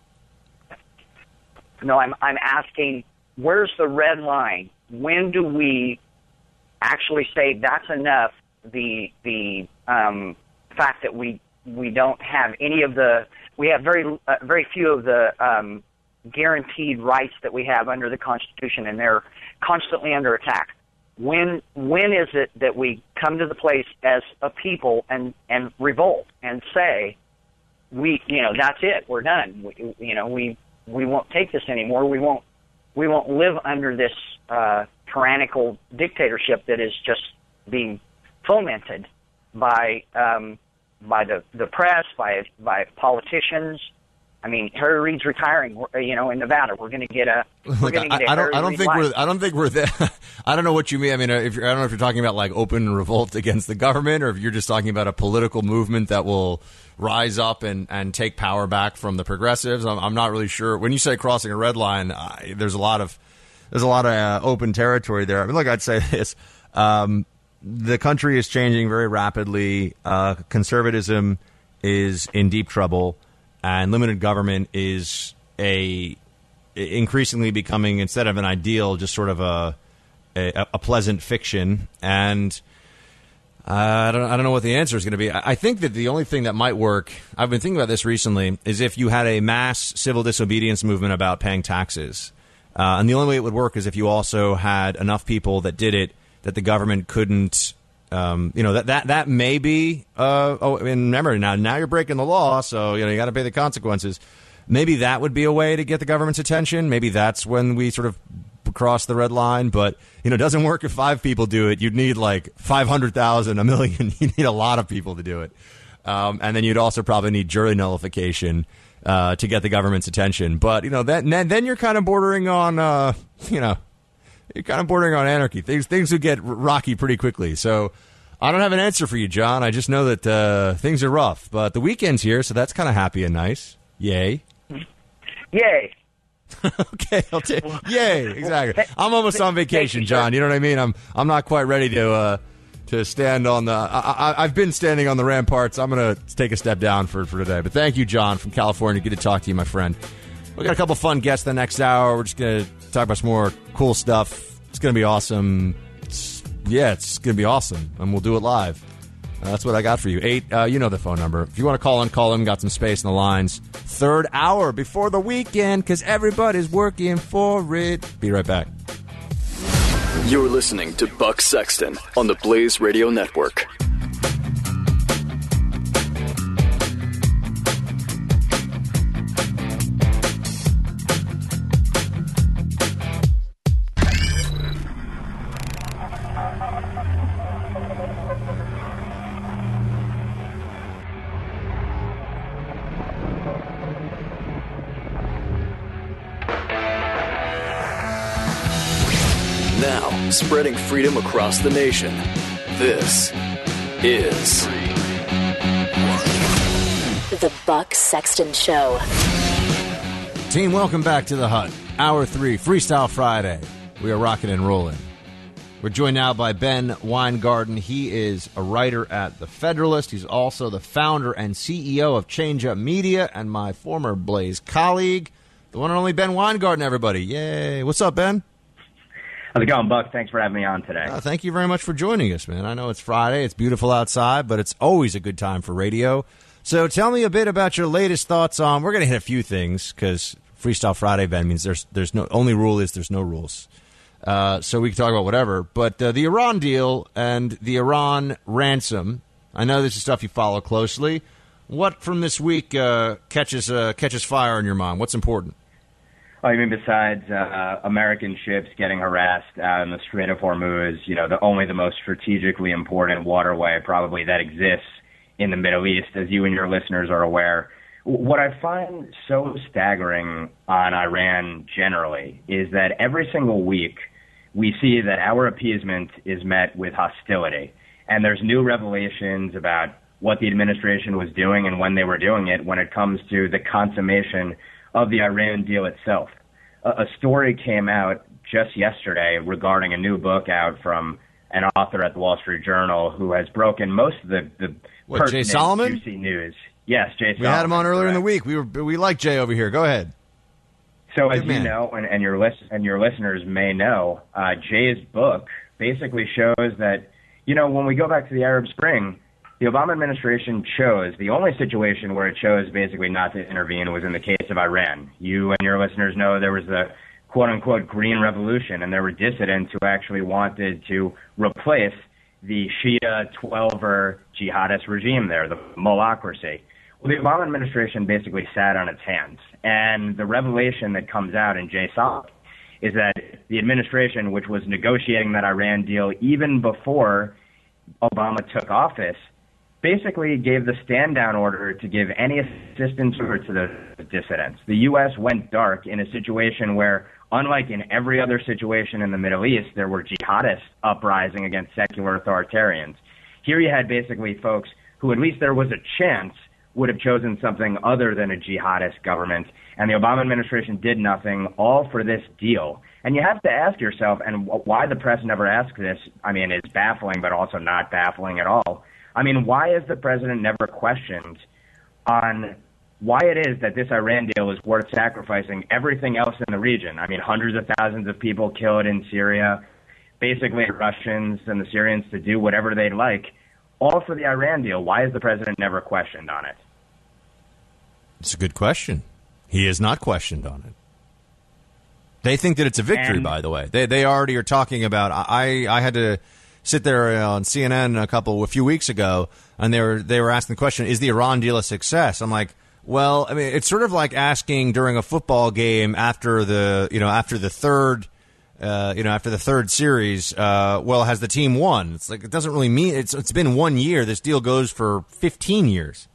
No, I'm I'm asking, where's the red line? When do we actually say that's enough? The the um, fact that we we don't have any of the we have very uh, very few of the um, guaranteed rights that we have under the Constitution, and they're constantly under attack. When when is it that we come to the place as a people and, and revolt and say, we you know that's it, we're done. We, you know we we won't take this anymore. We won't we won't live under this uh, tyrannical dictatorship that is just being fomented by um, by the, the press, by by politicians. I mean, Harry Reid's retiring. You know, in Nevada, we're going to get a. We're Like, going to I, get a I don't. Harry I don't Reid think life. we're. I don't think we're there. I don't know what you mean. I mean, if you're, I don't know if you're talking about like open revolt against the government, or if you're just talking about a political movement that will rise up and, and take power back from the progressives. I'm, I'm not really sure. When you say crossing a red line, I, there's a lot of there's a lot of uh, open territory there. I mean, look, I'd say this: um, the country is changing very rapidly. Uh, conservatism is in deep trouble. And limited government is a increasingly becoming, instead of an ideal, just sort of a a, a pleasant fiction. And uh, I don't I don't know what the answer is going to be. I, I think that the only thing that might work, I've been thinking about this recently, is if you had a mass civil disobedience movement about paying taxes. Uh, and the only way it would work is if you also had enough people that did it that the government couldn't. Um, you know, that, that, that may be, uh, oh, and remember, now, now you're breaking the law, so, you know, you got to pay the consequences. Maybe that would be a way to get the government's attention. Maybe that's when we sort of cross the red line. But, you know, it doesn't work if five people do it. You'd need like five hundred thousand, a million. You need a lot of people to do it. Um, and then you'd also probably need jury nullification uh, to get the government's attention. But, you know, that, then you're kind of bordering on, uh, you know, You're kind of bordering on anarchy. Things things would get rocky pretty quickly. So I don't have an answer for you, John. I just know that uh, things are rough. But the weekend's here, so that's kind of happy and nice. Yay. Yay. Okay, I'll take yay. Exactly. I'm almost on vacation, John. You know what I mean? I'm I'm not quite ready to uh, to stand on the. I, I, I've been standing on the ramparts. I'm going to take a step down for for today. But thank you, John, from California. Good to talk to you, my friend. We got a couple fun guests the next hour. We're just going to talk about some more cool stuff. It's going to be awesome. It's, yeah, it's going to be awesome, and we'll do it live. That's what I got for you. Eight, uh, you know the phone number. If you want to call in, call in. Got some space in the lines. Third hour before the weekend because everybody's working for it. Be right back. You're listening to Buck Sexton on the Blaze Radio Network. Now, spreading freedom across the nation. This is The Buck Sexton Show. Team, welcome back to the hut. Hour three, Freestyle Friday. We are rocking and rolling. We're joined now by Ben Weingarten. He is a writer at The Federalist. He's also the founder and C E O of Change Up Media and my former Blaze colleague, the one and only Ben Weingarten, everybody. Yay. What's up, Ben? How's it going, Buck? Thanks for having me on today. Uh, thank you very much for joining us, man. I know it's Friday. It's beautiful outside, but it's always a good time for radio. So tell me a bit about your latest thoughts on, we're going to hit a few things because Freestyle Friday, Ben, means there's there's no, only rule is there's no rules. Uh, so we can talk about whatever. But uh, the Iran deal and the Iran ransom, I know this is stuff you follow closely. What from this week uh, catches uh, catches fire in your mind? What's important? Oh, you mean besides uh, American ships getting harassed out in the Strait of Hormuz, you know, the only the most strategically important waterway probably that exists in the Middle East, as you and your listeners are aware. What I find so staggering on Iran generally is that every single week we see that our appeasement is met with hostility. And there's new revelations about what the administration was doing and when they were doing it when it comes to the consummation of the Iran deal itself. A, a story came out just yesterday regarding a new book out from an author at the Wall Street Journal who has broken most of the, the what, Jay Solomon? juicy news. Yes, Jay Solomon. We had him on earlier correct. in the week. We were we like Jay over here. Go ahead. So as Good you man. know, and, and your list and your listeners may know, uh, Jay's book basically shows that, you know, when we go back to the Arab Spring, the Obama administration chose, the only situation where it chose basically not to intervene was in the case of Iran. You and your listeners know there was the quote-unquote Green Revolution, and there were dissidents who actually wanted to replace the Shia twelver jihadist regime there, the mullahocracy. Well, the Obama administration basically sat on its hands, and the revelation that comes out in Jay Solomon is that the administration, which was negotiating that Iran deal even before Obama took office, basically gave the stand-down order to give any assistance to the dissidents. The U S went dark in a situation where, unlike in every other situation in the Middle East, there were jihadists uprising against secular authoritarians. Here you had basically folks who, at least there was a chance, would have chosen something other than a jihadist government, and the Obama administration did nothing, all for this deal. And you have to ask yourself, and why the press never asks this, I mean, it's baffling, but also not baffling at all. I mean, why is the president never questioned on why it is that this Iran deal is worth sacrificing everything else in the region? I mean, hundreds of thousands of people killed in Syria, basically Russians and the Syrians to do whatever they'd like, all for the Iran deal. Why is the president never questioned on it? It's a good question. He is not questioned on it. They think that it's a victory, And- by the way. They they already are talking about, I, I had to sit there on C N N a couple, a few weeks ago, and they were, they were asking the question, is the Iran deal a success? I'm like, well, I mean, it's sort of like asking during a football game after the, you know, after the third, uh, you know, after the third series, uh, well, has the team won? It's like, it doesn't really mean, it's it's been one year. This deal goes for fifteen years.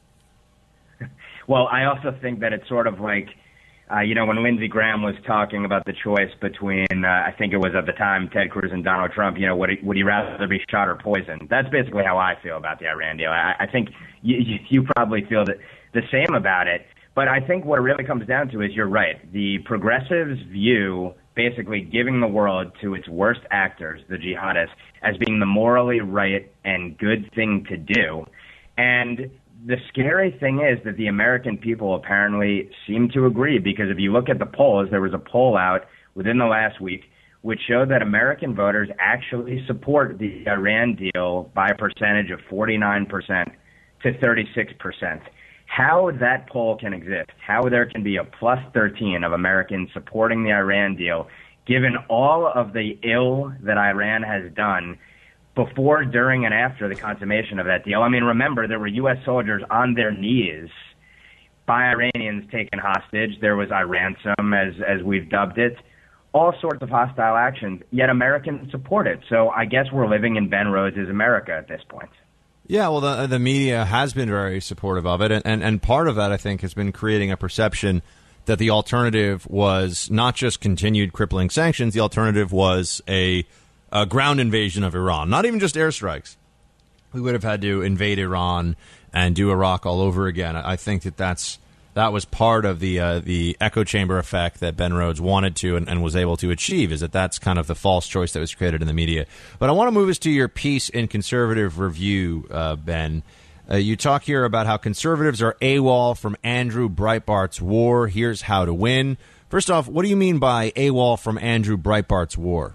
Well, I also think that it's sort of like, uh, you know, when Lindsey Graham was talking about the choice between, uh, I think it was at the time, Ted Cruz and Donald Trump, you know, would he, would he rather be shot or poisoned? That's basically how I feel about the Iran deal. I, I think you, you, you probably feel that, the same about it. But I think what it really comes down to is you're right. The progressives view basically giving the world to its worst actors, the jihadists, as being the morally right and good thing to do. And the scary thing is that the American people apparently seem to agree, because if you look at the polls, there was a poll out within the last week which showed that American voters actually support the Iran deal by a percentage of forty-nine percent to thirty-six percent. How that poll can exist, how there can be a plus thirteen of Americans supporting the Iran deal, given all of the ill that Iran has done before, during, and after the consummation of that deal. I mean, remember, there were U S soldiers on their knees by Iranians taken hostage. There was Iransom, as, as we've dubbed it, all sorts of hostile actions, yet Americans support it. So I guess we're living in Ben Rhodes' America at this point. Yeah, well, the, the media has been very supportive of it, and, and, and part of that, I think, has been creating a perception that the alternative was not just continued crippling sanctions, the alternative was a, a ground invasion of Iran, not even just airstrikes. We would have had to invade Iran and do Iraq all over again. I think that that's, that was part of the uh, the echo chamber effect that Ben Rhodes wanted to and, and was able to achieve, is that that's kind of the false choice that was created in the media. But I want to move us to your piece in Conservative Review, uh, Ben. Uh, you talk here about how conservatives are AWOL from Andrew Breitbart's war. Here's how to win. First off, what do you mean by AWOL from Andrew Breitbart's war?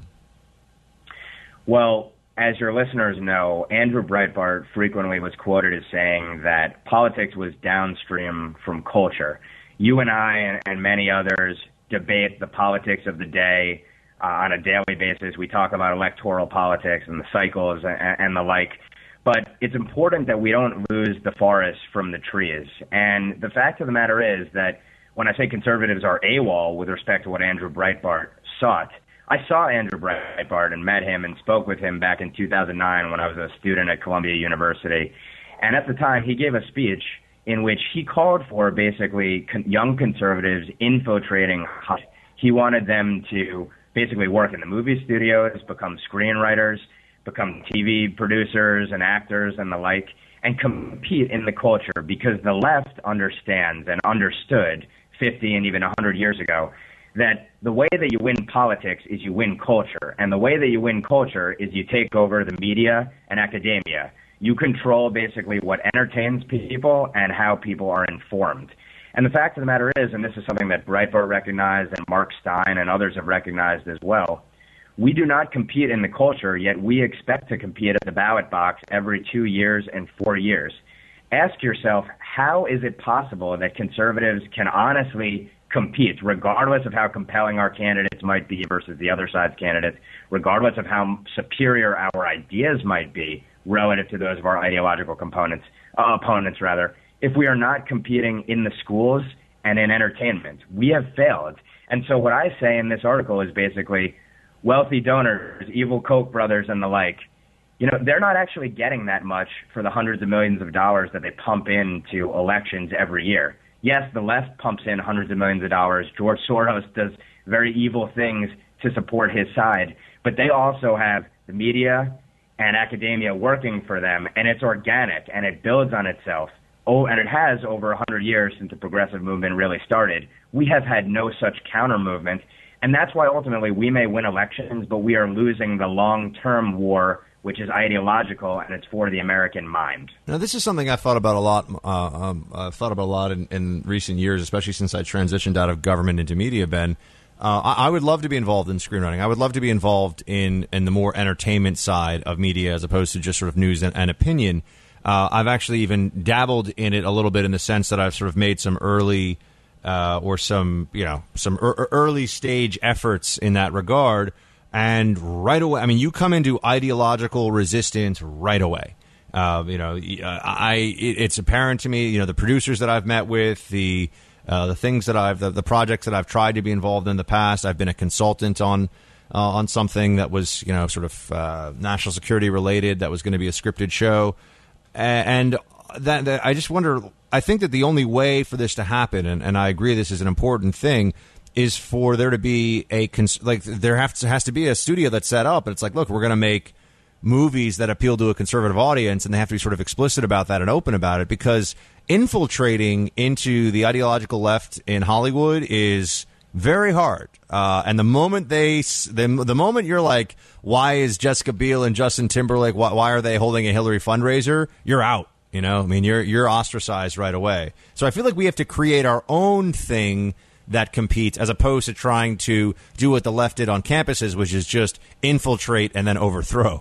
Well, as your listeners know, Andrew Breitbart frequently was quoted as saying that politics was downstream from culture. You and I and, and many others debate the politics of the day uh, on a daily basis. We talk about electoral politics and the cycles and, and the like. But it's important that we don't lose the forest from the trees. And the fact of the matter is that when I say conservatives are AWOL with respect to what Andrew Breitbart sought, I saw Andrew Breitbart and met him and spoke with him back in two thousand nine when I was a student at Columbia University. And at the time, he gave a speech in which he called for basically con- young conservatives infiltrating. He wanted them to basically work in the movie studios, become screenwriters, become T V producers and actors and the like, and compete in the culture, because the left understands and understood fifty and even one hundred years ago that the way that you win politics is you win culture. And the way that you win culture is you take over the media and academia. You control basically what entertains people and how people are informed. And the fact of the matter is, and this is something that Breitbart recognized and Mark Stein and others have recognized as well, we do not compete in the culture, yet we expect to compete at the ballot box every two years and four years. Ask yourself, how is it possible that conservatives can honestly compete, regardless of how compelling our candidates might be versus the other side's candidates, regardless of how superior our ideas might be relative to those of our ideological components, uh, opponents, rather, if we are not competing in the schools and in entertainment? We have failed. And so what I say in this article is basically, wealthy donors, evil Koch brothers and the like, you know, they're not actually getting that much for the hundreds of millions of dollars that they pump into elections every year. Yes, the left pumps in hundreds of millions of dollars. George Soros does very evil things to support his side. But they also have the media and academia working for them, and it's organic, and it builds on itself. Oh, and it has over one hundred years since the progressive movement really started. We have had no such counter-movement, and that's why ultimately we may win elections, but we are losing the long-term war, which is ideological, and it's for the American mind. Now, this is something I've thought about a lot. Uh, um, I've thought about a lot in, in recent years, especially since I transitioned out of government into media, Ben. Uh, I, I would love to be involved in screenwriting. I would love to be involved in, in the more entertainment side of media as opposed to just sort of news and, and opinion. Uh, I've actually even dabbled in it a little bit in the sense that I've sort of made some early uh, or some, you know, some er- early stage efforts in that regard. And right away, I mean, you come into ideological resistance right away. Uh, you know, I it, it's apparent to me, you know, the producers that I've met with, the uh, the things that I've, the, the projects that I've tried to be involved in the past. I've been a consultant on uh, on something that was, you know, sort of uh, national security related, that was going to be a scripted show. And that, that I just wonder, I think that the only way for this to happen, and, and I agree this is an important thing, is for there to be a, cons- like, there have to, has to be a studio that's set up, and it's like, look, we're going to make movies that appeal to a conservative audience, and they have to be sort of explicit about that and open about it, because infiltrating into the ideological left in Hollywood is very hard. Uh, and the moment they, the, the moment you're like, why is Jessica Biel and Justin Timberlake, why, why are they holding a Hillary fundraiser? You're out. You know, I mean, you're you're ostracized right away. So I feel like we have to create our own thing that competes, as opposed to trying to do what the left did on campuses, which is just infiltrate and then overthrow.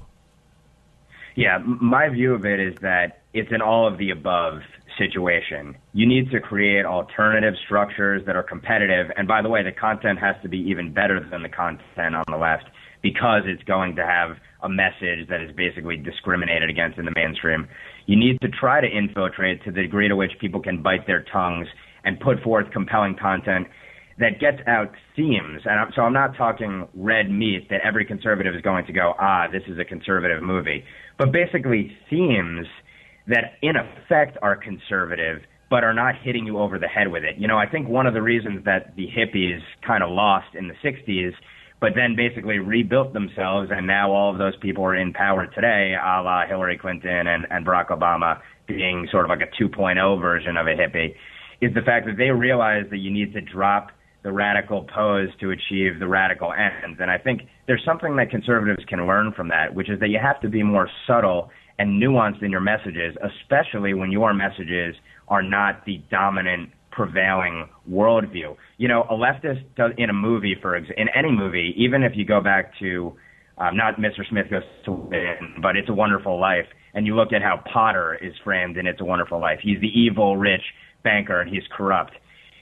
Yeah, m- my view of it is that it's an all of the above situation. You need to create alternative structures that are competitive. And by the way, the content has to be even better than the content on the left, because it's going to have a message that is basically discriminated against in the mainstream. You need to try to infiltrate to the degree to which people can bite their tongues and put forth compelling content that gets out themes. And I'm, so I'm not talking red meat that every conservative is going to go, ah, this is a conservative movie, but basically themes that in effect are conservative, but are not hitting you over the head with it. You know, I think one of the reasons that the hippies kind of lost in the sixties, but then basically rebuilt themselves, and now all of those people are in power today, a la Hillary Clinton and, and Barack Obama being sort of like a two point oh version of a hippie, is the fact that they realize that you need to drop the radical pose to achieve the radical ends. And I think there's something that conservatives can learn from that, which is that you have to be more subtle and nuanced in your messages, especially when your messages are not the dominant prevailing worldview. You know, a leftist does in a movie, for ex- in any movie, even if you go back to um, not Mister Smith Goes to Win, but It's a Wonderful Life, and you look at how Potter is framed in It's a Wonderful Life. He's the evil, rich banker, and he's corrupt.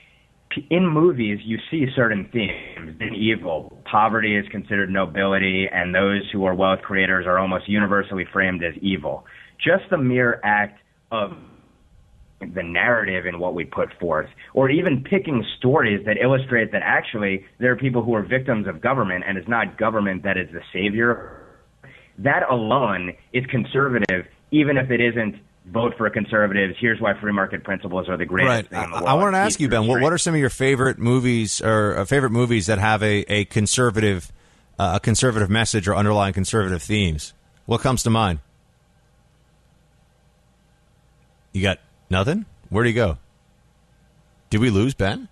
In movies, you see certain themes. In evil, poverty is considered nobility, and those who are wealth creators are almost universally framed as evil. Just the mere act of the narrative in what we put forth, or even picking stories that illustrate that actually there are people who are victims of government, and it's not government that is the savior, that alone is conservative, even if it isn't vote for conservatives, here's why free market principles are the greatest right. thing in the I, world. I want to ask you, Ben, what, what are some of your favorite movies or uh, favorite movies that have a, a conservative uh, a conservative message or underlying conservative themes? What comes to mind? You got nothing? Where'd he go? Did we lose Ben?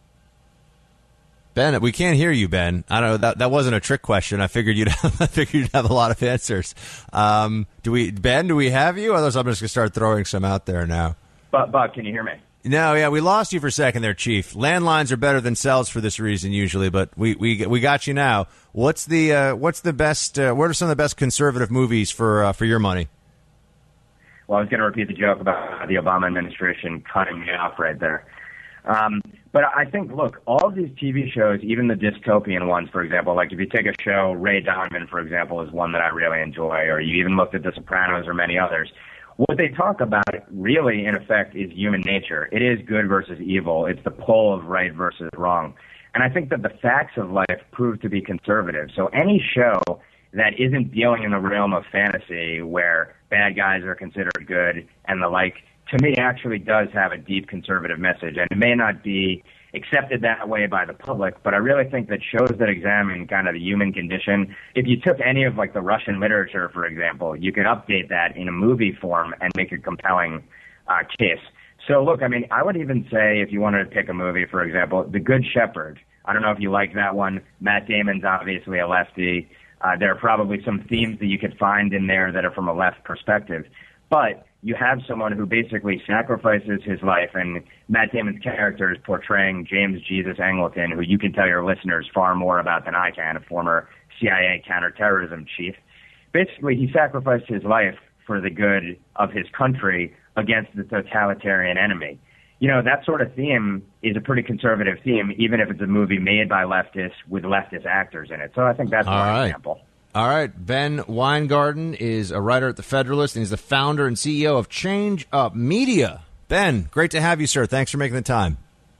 Ben, we can't hear you, Ben. I don't know. That that wasn't a trick question. I figured you'd have, I figured you'd have a lot of answers. Um, do we, Ben? Do we have you? Otherwise, I'm just gonna start throwing some out there now. But Buck, can you hear me? No, yeah, we lost you for a second there, Chief. Landlines are better than cells for this reason usually, but we we we got you now. What's the uh, what's the best? Uh, what are some of the best conservative movies for uh, for your money? Well, I was going to repeat the joke about the Obama administration cutting me off right there. Um, but I think, look, all of these T V shows, even the dystopian ones, for example, like if you take a show, Ray Donovan, for example, is one that I really enjoy, or you even looked at The Sopranos or many others. What they talk about really, in effect, is human nature. It is good versus evil. It's the pull of right versus wrong. And I think that the facts of life prove to be conservative. So any show that isn't dealing in the realm of fantasy where bad guys are considered good and the like, to me, actually does have a deep conservative message. And it may not be accepted that way by the public, but I really think that shows that examine kind of the human condition, if you took any of like the Russian literature, for example, you could update that in a movie form and make a compelling uh, case. So look, I mean, I would even say if you wanted to pick a movie, for example, The Good Shepherd. I don't know if you like that one. Matt Damon's obviously a lefty. Uh, there are probably some themes that you could find in there that are from a left perspective. But you have someone who basically sacrifices his life, and Matt Damon's character is portraying James Jesus Angleton, who you can tell your listeners far more about than I can, a former C I A counterterrorism chief. Basically, he sacrificed his life for the good of his country against the totalitarian enemy. You know, that sort of theme is a pretty conservative theme, even if it's a movie made by leftists with leftist actors in it. So I think that's All one right. example. All right. Ben Weingarten is a writer at The Federalist, and he's the founder and C E O of Change Up Media. Ben, great to have you, sir. Thanks for making the time.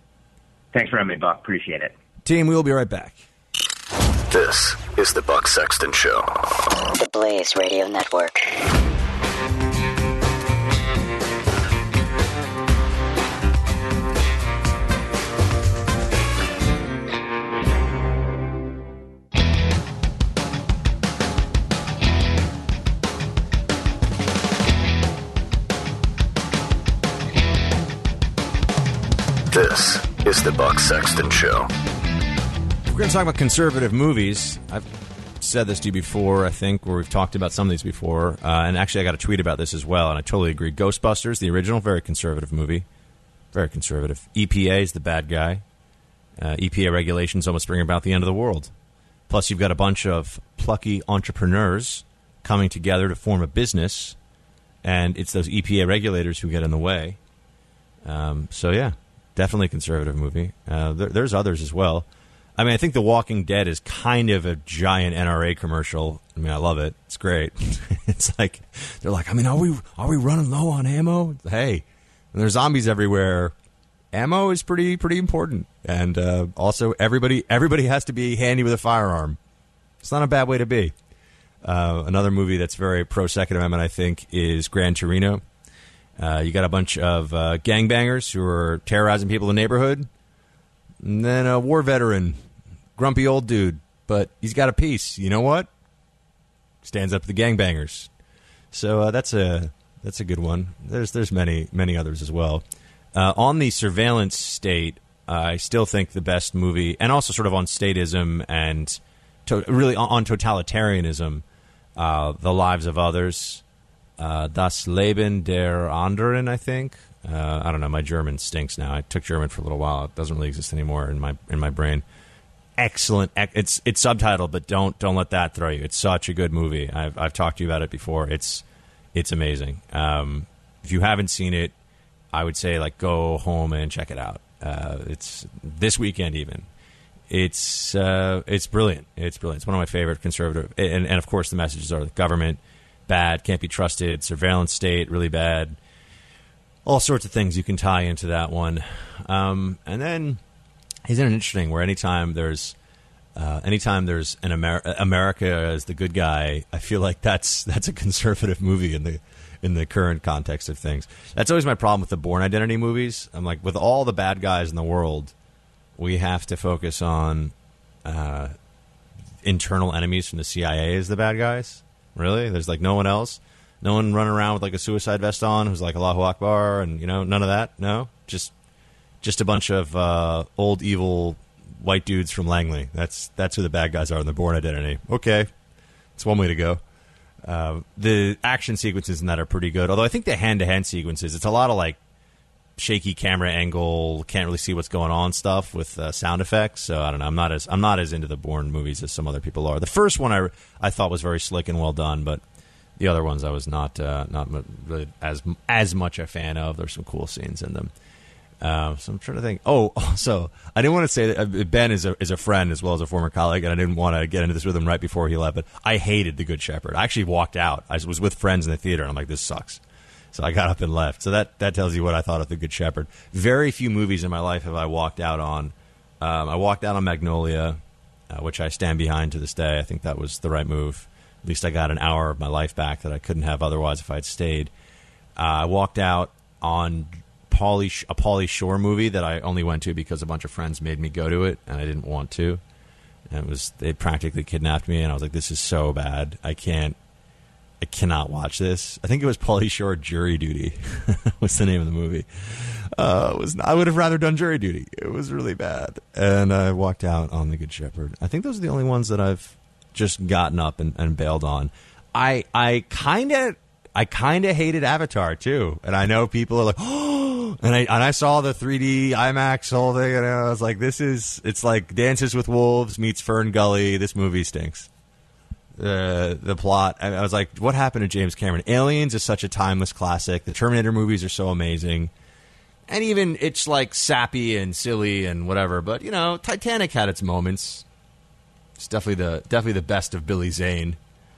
Thanks for having me, Buck. Appreciate it. Team, we will be right back. This is the Buck Sexton Show. The Blaze Radio Network. This is the Buck Sexton Show. We're going to talk about conservative movies. I've said this to you before, I think, where we've talked about some of these before. Uh, and actually, I got a tweet about this as well, and I totally agree. Ghostbusters, the original, very conservative movie. Very conservative. E P A is the bad guy. Uh, E P A regulations almost bring about the end of the world. Plus, you've got a bunch of plucky entrepreneurs coming together to form a business, and it's those E P A regulators who get in the way. Um, so, yeah, definitely a conservative movie. Uh, there, there's others as well. I mean, I think The Walking Dead is kind of a giant N R A commercial. I mean, I love it. It's great. It's like, they're like, I mean, are we are we running low on ammo? Hey, there's zombies everywhere. Ammo is pretty pretty important. And uh, also, everybody everybody has to be handy with a firearm. It's not a bad way to be. Uh, another movie that's very pro-Second Amendment, I think, is Gran Torino. Uh, you got a bunch of uh, gangbangers who are terrorizing people in the neighborhood. And then a war veteran, grumpy old dude, but he's got a piece. You know what? Stands up to the gangbangers. So uh, that's a that's a good one. There's there's many many others as well. Uh, on the surveillance state, uh, I still think the best movie, and also sort of on statism and to, really on, on totalitarianism, uh, The Lives of Others, uh, Das Leben der Anderen, I think. Uh, I don't know. My German stinks now. I took German for a little while. It doesn't really exist anymore in my in my brain. Excellent. It's it's subtitled, but don't don't let that throw you. It's such a good movie. I've I've talked to you about it before. It's it's amazing. Um, if you haven't seen it, I would say like go home and check it out. Uh, it's this weekend even. It's uh, it's brilliant. It's brilliant. It's one of my favorite conservative. And and of course the messages are the government bad, can't be trusted, surveillance state really bad. All sorts of things you can tie into that one. Um, and then, isn't it interesting where anytime there's uh, anytime there's an Amer- America as the good guy, I feel like that's that's a conservative movie in the in the current context of things. That's always my problem with the Bourne Identity movies. I'm like, with all the bad guys in the world, we have to focus on uh, internal enemies from the C I A as the bad guys. Really? There's like no one else? No one running around with like a suicide vest on who's like Allahu Akbar and, you know, none of that? No? Just just a bunch of uh, old evil white dudes from Langley. That's that's who the bad guys are in the Bourne Identity. Okay. It's one way to go. Uh, the action sequences in that are pretty good. Although I think the hand-to-hand sequences, it's a lot of like shaky camera angle, can't really see what's going on stuff with uh, sound effects. So I don't know. I'm not as I'm not as into the Bourne movies as some other people are. The first one I, I thought was very slick and well done, but the other ones I was not uh, not really as as much a fan of. There's some cool scenes in them. Uh, so I'm trying to think. Oh, also, I didn't want to say that uh, Ben is a is a friend as well as a former colleague, and I didn't want to get into this with him right before he left. But I hated The Good Shepherd. I actually walked out. I was with friends in the theater, and I'm like, this sucks. So I got up and left. So that that tells you what I thought of The Good Shepherd. Very few movies in my life have I walked out on. Um, I walked out on Magnolia, uh, which I stand behind to this day. I think that was the right move. At least I got an hour of my life back that I couldn't have otherwise if I had stayed. Uh, I walked out on Pauly, a Pauly Shore movie that I only went to because a bunch of friends made me go to it, and I didn't want to. And it was they practically kidnapped me, and I was like, "This is so bad. I can't. I cannot watch this." I think it was Pauly Shore Jury Duty. What's the name of the movie? Uh, it was not, I would have rather done Jury Duty. It was really bad, and I walked out on The Good Shepherd. I think those are the only ones that I've just gotten up and, and bailed on. I I kind of I kind of hated Avatar too, and I know people are like, oh, and I and I saw the three D IMAX whole thing, and I was like, this is it's like Dances with Wolves meets Fern Gully. This movie stinks. Uh, the plot, I, I was like, what happened to James Cameron? Aliens is such a timeless classic. The Terminator movies are so amazing, and even it's like sappy and silly and whatever. But you know, Titanic had its moments. It's definitely the definitely the best of Billy Zane,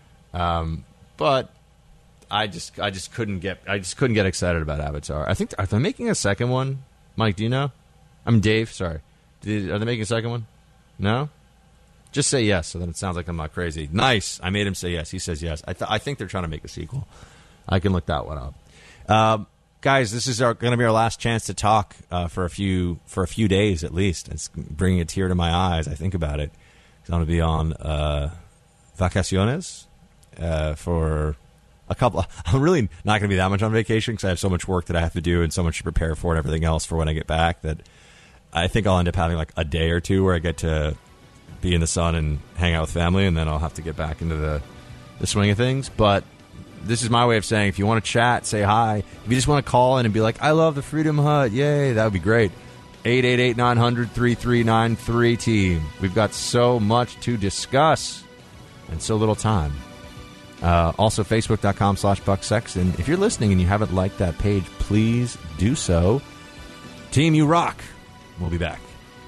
um, but I just I just couldn't get I just couldn't get excited about Avatar. I think are they making a second one? Mike, do you know? I'm Dave. Sorry, Did, are they making a second one? No. Just say yes, so then it sounds like I'm not crazy. Nice. I made him say yes. He says yes. I th- I think they're trying to make a sequel. I can look that one up. Um, guys, this is going to be our last chance to talk uh, for a few for a few days at least. It's bringing a tear to my eyes. I think about it. I'm going to be on uh, vacaciones uh, for a couple. I'm really not going to be that much on vacation because I have so much work that I have to do and so much to prepare for and everything else for when I get back that I think I'll end up having like a day or two where I get to be in the sun and hang out with family, and then I'll have to get back into the, the swing of things. But this is my way of saying if you want to chat, say hi. If you just want to call in and be like, I love the Freedom Hut, yay, that would be great. eight eight eight, nine hundred, thirty-three ninety-three, team. We've got so much to discuss and so little time. Uh, also, facebook.com slash Buck Sexton. If you're listening and you haven't liked that page, please do so. Team, you rock. We'll be back.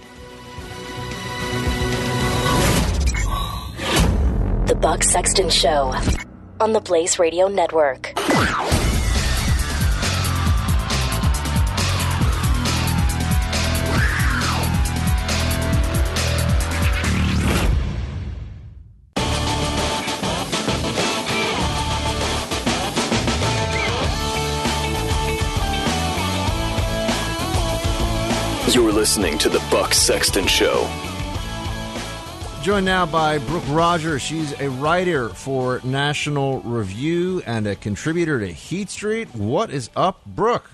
The Buck Sexton Show on the Blaze Radio Network. You're listening to the Buck Sexton Show. Joined now by Brooke Rogers. She's a writer for National Review and a contributor to Heat Street. What is up, Brooke?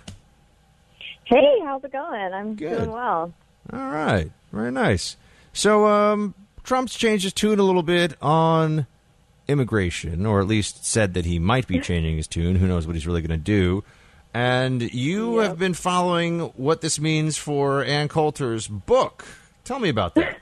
Hey, how's it going? I'm Good. doing well. All right. Very nice. So um, Trump's changed his tune a little bit on immigration, or at least said that he might be changing his tune. Who knows what he's really going to do. And you Yep. have been following what this means for Ann Coulter's book. Tell me about that.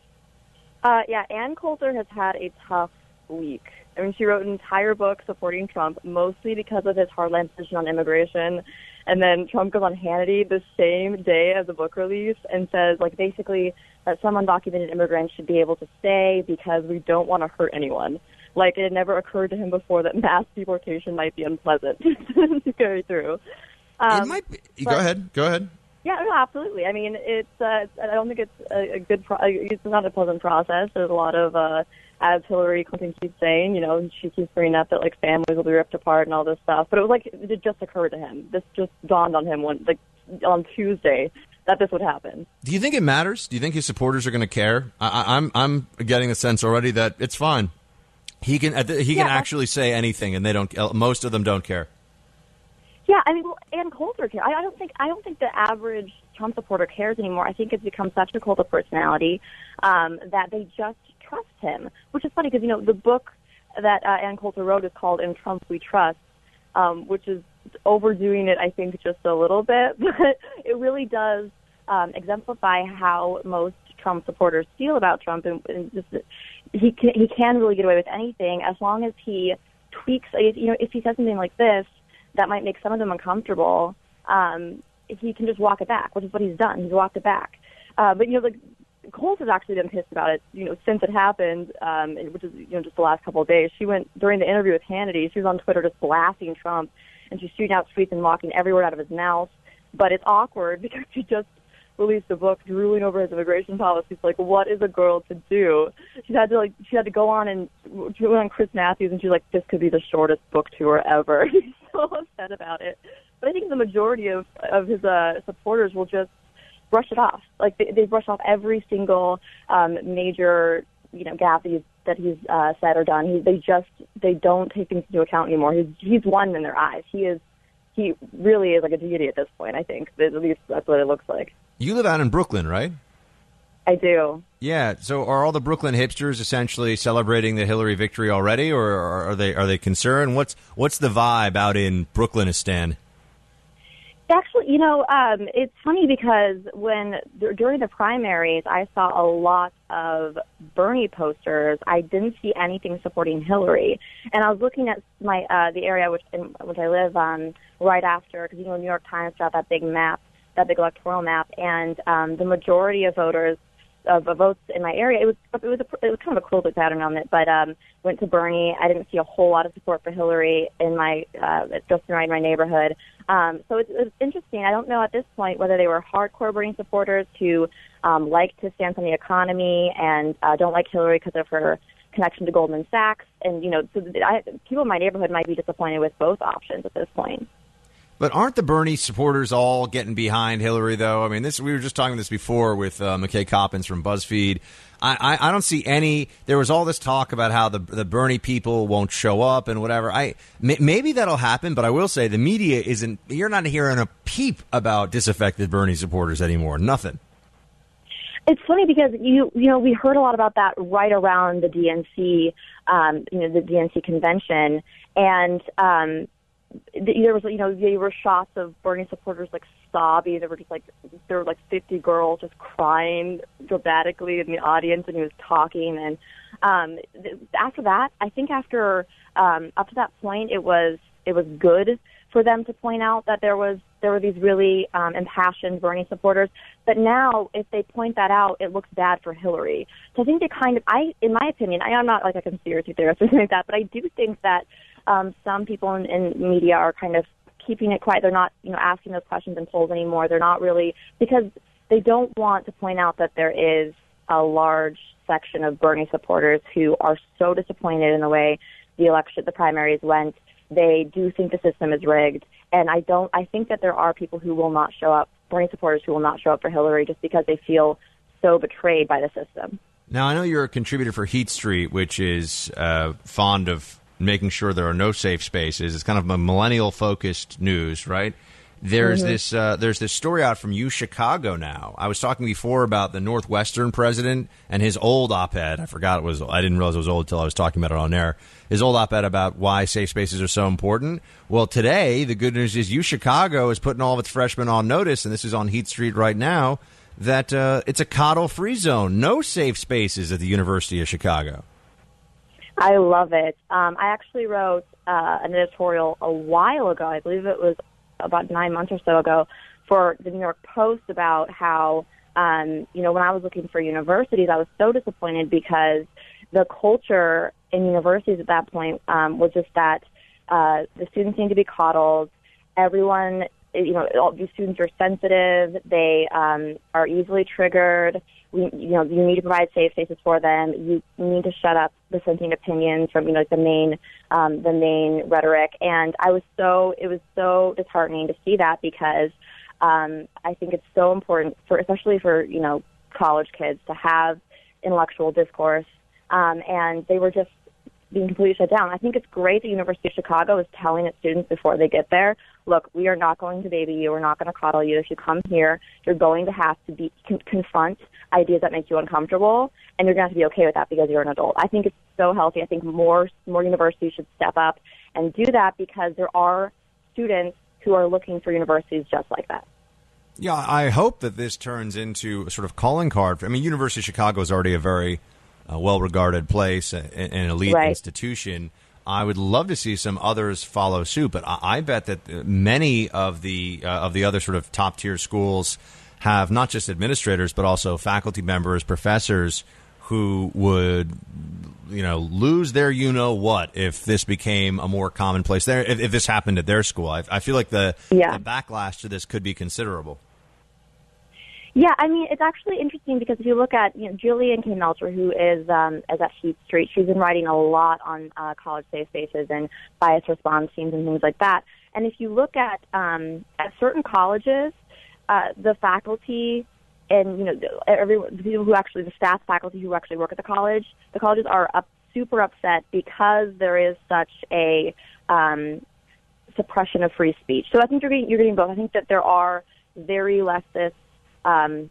Uh, yeah, Ann Coulter has had a tough week. I mean, she wrote an entire book supporting Trump, mostly because of his hardline position on immigration. And then Trump goes on Hannity the same day as the book release and says, like, basically that some undocumented immigrants should be able to stay because we don't want to hurt anyone. Like, it had never occurred to him before that mass deportation might be unpleasant to carry through. Um, it might be. but- Go ahead. Go ahead. Yeah, no, absolutely. I mean, it's. Uh, it's I don't think it's a, a good. Pro- it's not a pleasant process. There's a lot of, uh, as Hillary Clinton keeps saying, you know, she keeps bringing up that like families will be ripped apart and all this stuff. But it was like it just occurred to him. This just dawned on him one like on Tuesday that this would happen. Do you think it matters? Do you think his supporters are going to care? I, I, I'm I'm getting the sense already that it's fine. He can he can Yeah. actually say anything, and they don't. Most of them don't care. Yeah, I mean, well, Ann Coulter cares. I, I don't think I don't think the average Trump supporter cares anymore. I think it's become such a cult of personality um, that they just trust him, which is funny because you know the book that uh, Ann Coulter wrote is called "In Trump We Trust," um, which is overdoing it, I think, just a little bit, but it really does um, exemplify how most Trump supporters feel about Trump, and, and just he can, he can really get away with anything as long as he tweaks. You know, if he says something like this that might make some of them uncomfortable, um, he can just walk it back, which is what he's done. He's walked it back. Uh, but, you know, like, Colt has actually been pissed about it, you know, since it happened, um, which is, you know, just the last couple of days. She went, during the interview with Hannity, she was on Twitter just blasting Trump, and she's shooting out tweets and mocking every word out of his mouth. But it's awkward because she just released a book drooling over his immigration policies. Like, what is a girl to do? She had to, like, she had to go on and she went on Chris Matthews, and she's like, this could be the shortest book tour ever. He's so upset about it. But I think the majority of, of his uh, supporters will just brush it off. Like, they, they brush off every single um, major, you know, gaffe that he's, that he's uh, said or done. He, they just, they don't take things into account anymore. He's, he's one in their eyes. He is, he really is like a deity at this point, I think. At least that's what it looks like. You live out in Brooklyn, right? I do. Yeah. So are all the Brooklyn hipsters essentially celebrating the Hillary victory already, or are they are they concerned? What's what's the vibe out in Brooklynistan? Actually, you know, um, it's funny because when during the primaries, I saw a lot of Bernie posters. I didn't see anything supporting Hillary, and I was looking at my uh, the area which in which I live um, right after, because you know, New York Times got that big map, that big electoral map, and um, the majority of voters of the votes in my area, it was it was a, it was kind of a quilted pattern on it, but um, went to Bernie. I didn't see a whole lot of support for Hillary in my uh, just right in my neighborhood. Um, so it's, it's interesting. I don't know at this point whether they were hardcore Bernie supporters who um, like to stand on the economy and uh, don't like Hillary because of her connection to Goldman Sachs. And you know, so I, people in my neighborhood might be disappointed with both options at this point. But aren't the Bernie supporters all getting behind Hillary, though? I mean, this we were just talking this before with uh, McKay Coppins from BuzzFeed. I, I, I don't see any. There was all this talk about how the the Bernie people won't show up and whatever. I m- maybe that'll happen, but I will say the media isn't. You're not hearing a peep about disaffected Bernie supporters anymore. Nothing. It's funny because you you know we heard a lot about that right around the D N C, um, you know, the D N C convention, and. Um, there was, you know, there were shots of Bernie supporters like sobbing. There were just like there were like fifty girls just crying dramatically in the audience, and he was talking. And um, th- after that, I think after um, up to that point, it was it was good for them to point out that there was there were these really um, impassioned Bernie supporters. But now, if they point that out, it looks bad for Hillary. So I think they kind of, I, in my opinion, I am not like a conspiracy theorist or anything like that, but I do think that um, some people in, in media are kind of keeping it quiet. They're not, you know, asking those questions in polls anymore. They're not really, because they don't want to point out that there is a large section of Bernie supporters who are so disappointed in the way the election, the primaries went. They do think the system is rigged. And I don't, I think that there are people who will not show up, Bernie supporters who will not show up for Hillary just because they feel so betrayed by the system. Now, I know you're a contributor for Heat Street, which is uh, fond of making sure there are no safe spaces. It's kind of a millennial-focused news, right? There's mm-hmm. this uh, there's this story out from U Chicago now. I was talking before about the Northwestern president and his old op-ed. I forgot it was. I didn't realize it was old until I was talking about it on air. His old op-ed about why safe spaces are so important. Well, today the good news is U Chicago is putting all of its freshmen on notice, and this is on Heat Street right now, that uh, it's a coddle-free zone. No safe spaces at the University of Chicago. I love it. Um, I actually wrote uh, an editorial a while ago. I believe it was about nine months or so ago for the New York Post about how, um, you know, when I was looking for universities, I was so disappointed because the culture in universities at that point um, was just that uh, the students need to be coddled. Everyone, you know, all these students are sensitive. They um, are easily triggered. We, you know, you need to provide safe spaces for them. You need to shut up dissenting opinions from, you know, like the main, um, the main rhetoric. And I was so, it was so disheartening to see that because um, I think it's so important for, especially for, you know, college kids to have intellectual discourse. Um, and they were just being completely shut down. I think it's great the University of Chicago is telling its students before they get there, look, we are not going to baby you. We're not going to coddle you. If you come here, you're going to have to be con- confront ideas that make you uncomfortable, and you're going to have to be okay with that because you're an adult. I think it's so healthy. I think more more universities should step up and do that because there are students who are looking for universities just like that. Yeah, I hope that this turns into a sort of calling card. I mean, University of Chicago is already a very uh, well-regarded place, an, an elite right. institution. I would love to see some others follow suit, but I, I bet that many of the uh, of the other sort of top-tier schools have not just administrators, but also faculty members, professors who would, you know, lose their you-know-what if this became a more commonplace there, if, if this happened at their school. I, I feel like the, yeah. the backlash to this could be considerable. Yeah, I mean, it's actually interesting because if you look at, you know, Julian K. Melcher, who is, um, is at Heat Street, she's been writing a lot on uh, college safe spaces and bias response teams and things like that. And if you look at um, at certain colleges, uh, the faculty and, you know, every, the people who actually, the staff faculty who actually work at the college, the colleges are up, super upset because there is such a um, suppression of free speech. So I think you're getting, you're getting both. I think that there are very leftist Um,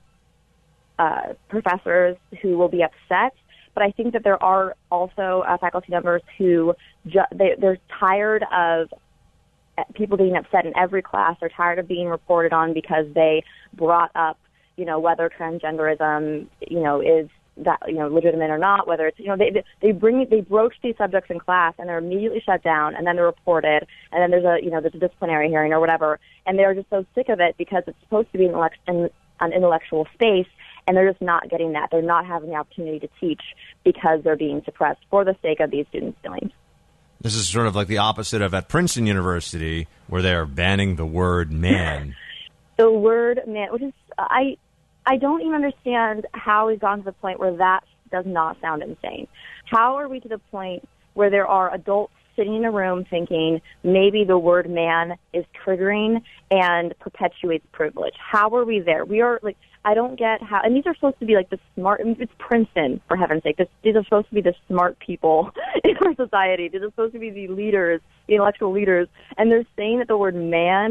uh, professors who will be upset, but I think that there are also uh, faculty members who ju- they, they're tired of people being upset in every class. They're tired of being reported on because they brought up, you know, whether transgenderism, you know, is that, you know, legitimate or not, whether it's, you know, they they bring they broach these subjects in class and they're immediately shut down and then they're reported and then there's a, you know, there's a disciplinary hearing or whatever, and they're just so sick of it because it's supposed to be an election. An intellectual space, and they're just not getting that. They're not having the opportunity to teach because they're being suppressed for the sake of these students' feelings. This is sort of like the opposite of at Princeton University, where they are banning the word man. The word man, which is, I, I don't even understand how we've gone to the point where that does not sound insane. How are we to the point where there are adults sitting in a room thinking maybe the word man is triggering and perpetuates privilege? How are we there? We are like, I don't get how, and these are supposed to be like the smart, I mean, it's Princeton, for heaven's sake. This, these are supposed to be the smart people in our society. These are supposed to be the leaders, the intellectual leaders, and they're saying that the word man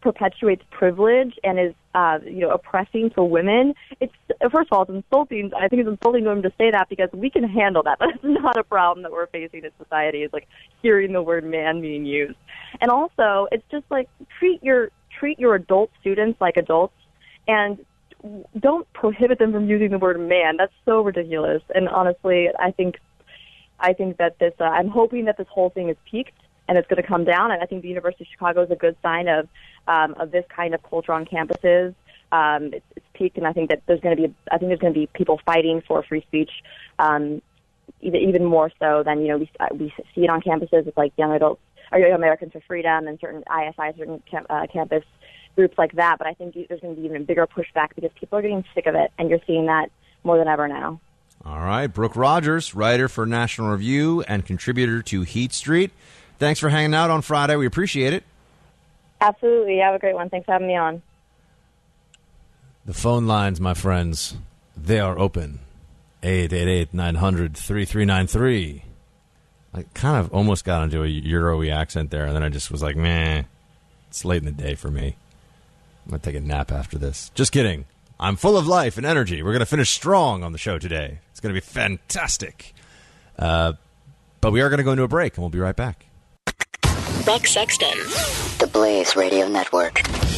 perpetuates privilege and is, uh, you know, oppressing for women. It's first of all, it's insulting. I think it's insulting to him to say that because we can handle that. That's not a problem that we're facing in society. Is like hearing the word "man" being used, and also it's just like treat your treat your adult students like adults, and don't prohibit them from using the word "man." That's so ridiculous. And honestly, I think I think that this. Uh, I'm hoping that this whole thing is peaked. And it's going to come down, and I think the University of Chicago is a good sign of um, of this kind of culture on campuses. Um, it's, it's peaked, and I think that there's going to be, I think there's going to be people fighting for free speech, um, even even more so than you know we we see it on campuses with like Young Adults or Young Americans for Freedom and certain I S I, certain camp, uh, campus groups like that. But I think there's going to be even bigger pushback because people are getting sick of it, and you're seeing that more than ever now. All right, Brooke Rogers, writer for National Review and contributor to Heat Street. Thanks for hanging out on Friday. We appreciate it. Absolutely. Have a great one. Thanks for having me on. The phone lines, my friends, they are open. eight eight eight, nine hundred, thirty-three ninety-three. I kind of almost got into a Euro-y accent there, and then I just was like, meh, it's late in the day for me. I'm going to take a nap after this. Just kidding. I'm full of life and energy. We're going to finish strong on the show today. It's going to be fantastic. Uh, but we are going to go into a break, and we'll be right back. Buck Sexton, the Blaze Radio Network.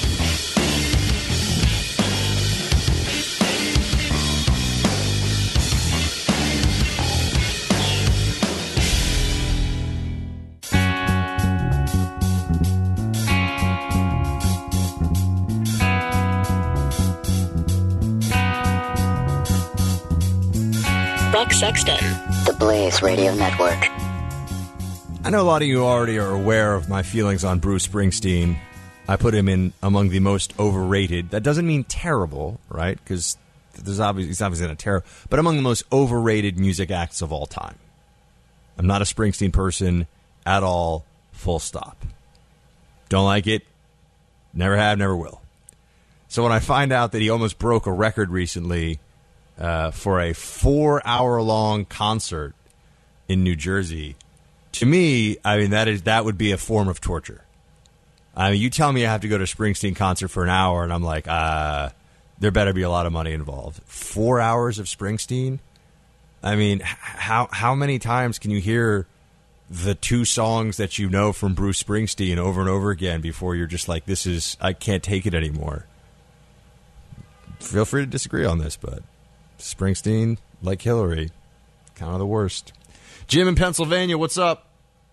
Buck Sexton, the Blaze Radio Network. I know a lot of you already are aware of my feelings on Bruce Springsteen. I put him in among the most overrated. That doesn't mean terrible, right? Because there's obviously, he's obviously not terrible, but among the most overrated music acts of all time. I'm not a Springsteen person at all, full stop. Don't like it. Never have, never will. So when I find out that he almost broke a record recently uh, for a four-hour-long concert in New Jersey, to me, I mean, that is that would be a form of torture. I mean, you tell me I have to go to a Springsteen concert for an hour, and I'm like, uh, there better be a lot of money involved. Four hours of Springsteen? I mean, how how many times can you hear the two songs that you know from Bruce Springsteen over and over again before you're just like, this is, I can't take it anymore? Feel free to disagree on this, but Springsteen, like Hillary, kind of the worst. Jim in Pennsylvania, what's up?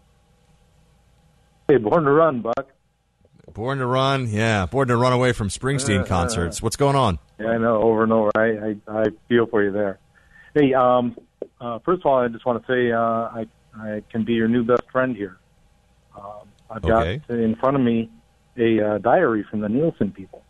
Hey, Born to Run, Buck. Born to Run, yeah. Born to run away from Springsteen uh, concerts. What's going on? Yeah, I know, over and over. I, I, I feel for you there. Hey, um, uh, first of all, I just want to say uh, I, I can be your new best friend here. Um, I've okay. got in front of me a uh, diary from the Nielsen people.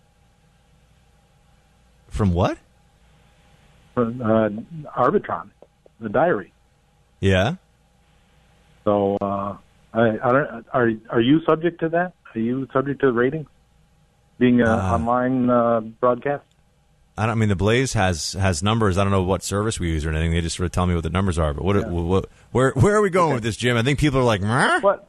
From what? From uh, Arbitron, the diary. Yeah. So, uh, I, I don't. Are are you subject to that? Are you subject to the ratings? Being an uh, online uh, broadcast? I don't I mean the Blaze has has numbers. I don't know what service we use or anything. They just sort of tell me what the numbers are. But what? Yeah. what where where are we going okay. with this, Jim? I think people are like, Meh? What?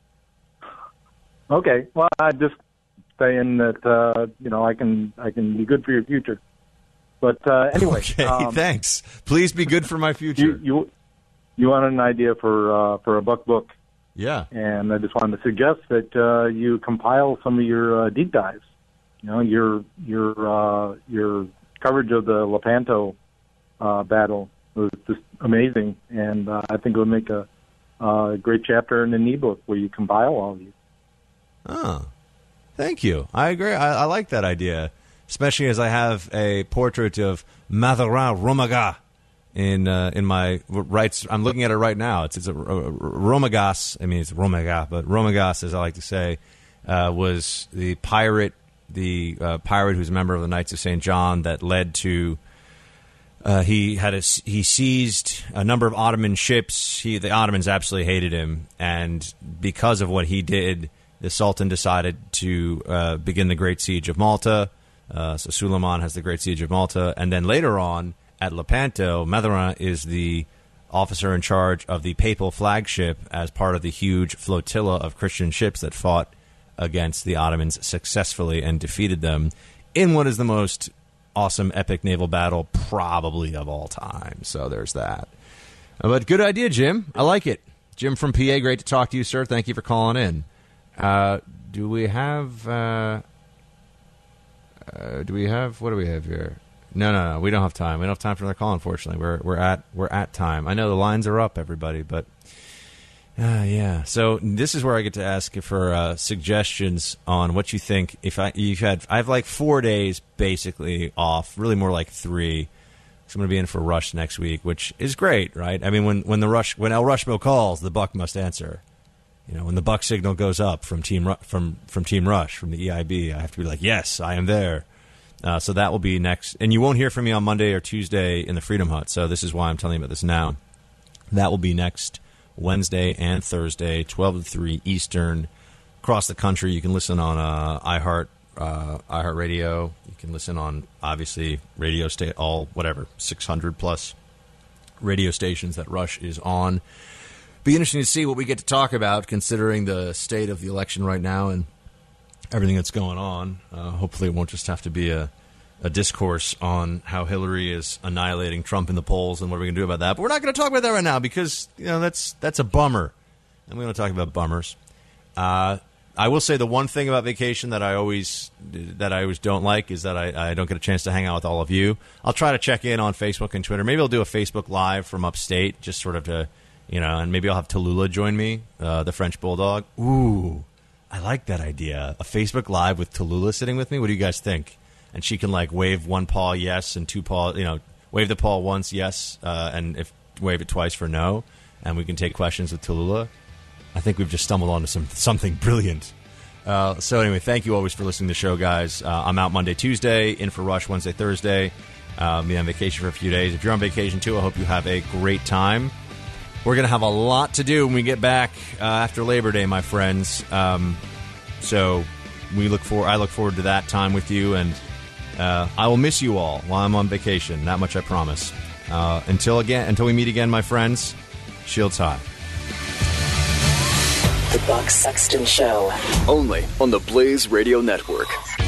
Okay. Well, I'm just saying that uh, you know I can I can be good for your future. But uh, anyway, okay. Um, Thanks. Please be good for my future. You you, you wanted an idea for uh, for a Buck book? Yeah. And I just wanted to suggest that uh, you compile some of your uh, deep dives. You know, your your uh, your coverage of the Lepanto uh, battle was just amazing, and uh, I think it would make a, a great chapter in an ebook where you compile all these. Oh, thank you. I agree. I, I like that idea, especially as I have a portrait of Mazarin Romaga in uh, in my rights. I'm looking at it right now. It's it's a, a, a Romagas. I mean, it's Romaga, but Romagas, as I like to say, uh, was the pirate. The uh, pirate who's a member of the Knights of Saint John that led to uh, he had a, he seized a number of Ottoman ships. He, the Ottomans absolutely hated him, and because of what he did, the Sultan decided to uh, begin the Great Siege of Malta. Uh, so Suleiman has the Great Siege of Malta, and then later on at Lepanto, Mazarin is the officer in charge of the papal flagship as part of the huge flotilla of Christian ships that fought against the Ottomans successfully and defeated them in what is the most awesome, epic naval battle probably of all time. So there's that. But good idea, Jim. I like it. Jim from P A, great to talk to you, sir. Thank you for calling in. Uh, do we have... Uh, uh, do we have... What do we have here? No, no, no. We don't have time. We don't have time for another call, unfortunately. We're we're at we're at time. I know the lines are up, everybody, but... Uh, yeah. So this is where I get to ask for uh, suggestions on what you think. If I you've had, I have like four days basically off, really more like three. So I'm going to be in for Rush next week, which is great, right? I mean, when when the Rush when El Rushmo calls, the Buck must answer. You know, when the Buck signal goes up from Team Ru- from from Team Rush from the E I B, I have to be like, yes, I am there. Uh, so that will be next, and you won't hear from me on Monday or Tuesday in the Freedom Hut. So this is why I'm telling you about this now. That will be next Wednesday and Thursday, twelve to three Eastern, across the country. You can listen on uh, iHeart, uh, iHeartRadio. You can listen on, obviously, radio sta- all whatever six hundred plus radio stations that Rush is on. Be interesting to see what we get to talk about, considering the state of the election right now and everything that's going on. Uh, hopefully, it won't just have to be a a discourse on how Hillary is annihilating Trump in the polls and what we're going to do about that. But we're not going to talk about that right now because, you know, that's that's a bummer. And we're going to talk about bummers. Uh, I will say the one thing about vacation that I always that I always don't like is that I, I don't get a chance to hang out with all of you. I'll try to check in on Facebook and Twitter. Maybe I'll do a Facebook Live from upstate, just sort of to, you know, and maybe I'll have Tallulah join me, uh, the French Bulldog. Ooh, I like that idea. A Facebook Live with Tallulah sitting with me. What do you guys think? And she can, like, wave one paw yes and two paw, you know, wave the paw once yes, uh, and if wave it twice for no, and we can take questions with Tallulah. I think we've just stumbled onto some something brilliant. Uh, so anyway, thank you always for listening to the show, guys. Uh, I'm out Monday, Tuesday, in for Rush Wednesday, Thursday. Uh, be on vacation for a few days. If you're on vacation, too, I hope you have a great time. We're going to have a lot to do when we get back uh, after Labor Day, my friends. Um, so we look for, I look forward to that time with you, and Uh, I will miss you all while I'm on vacation. That much I promise. Uh, until again, until we meet again, my friends, shields high. The Buck Sexton Show. Only on the Blaze Radio Network.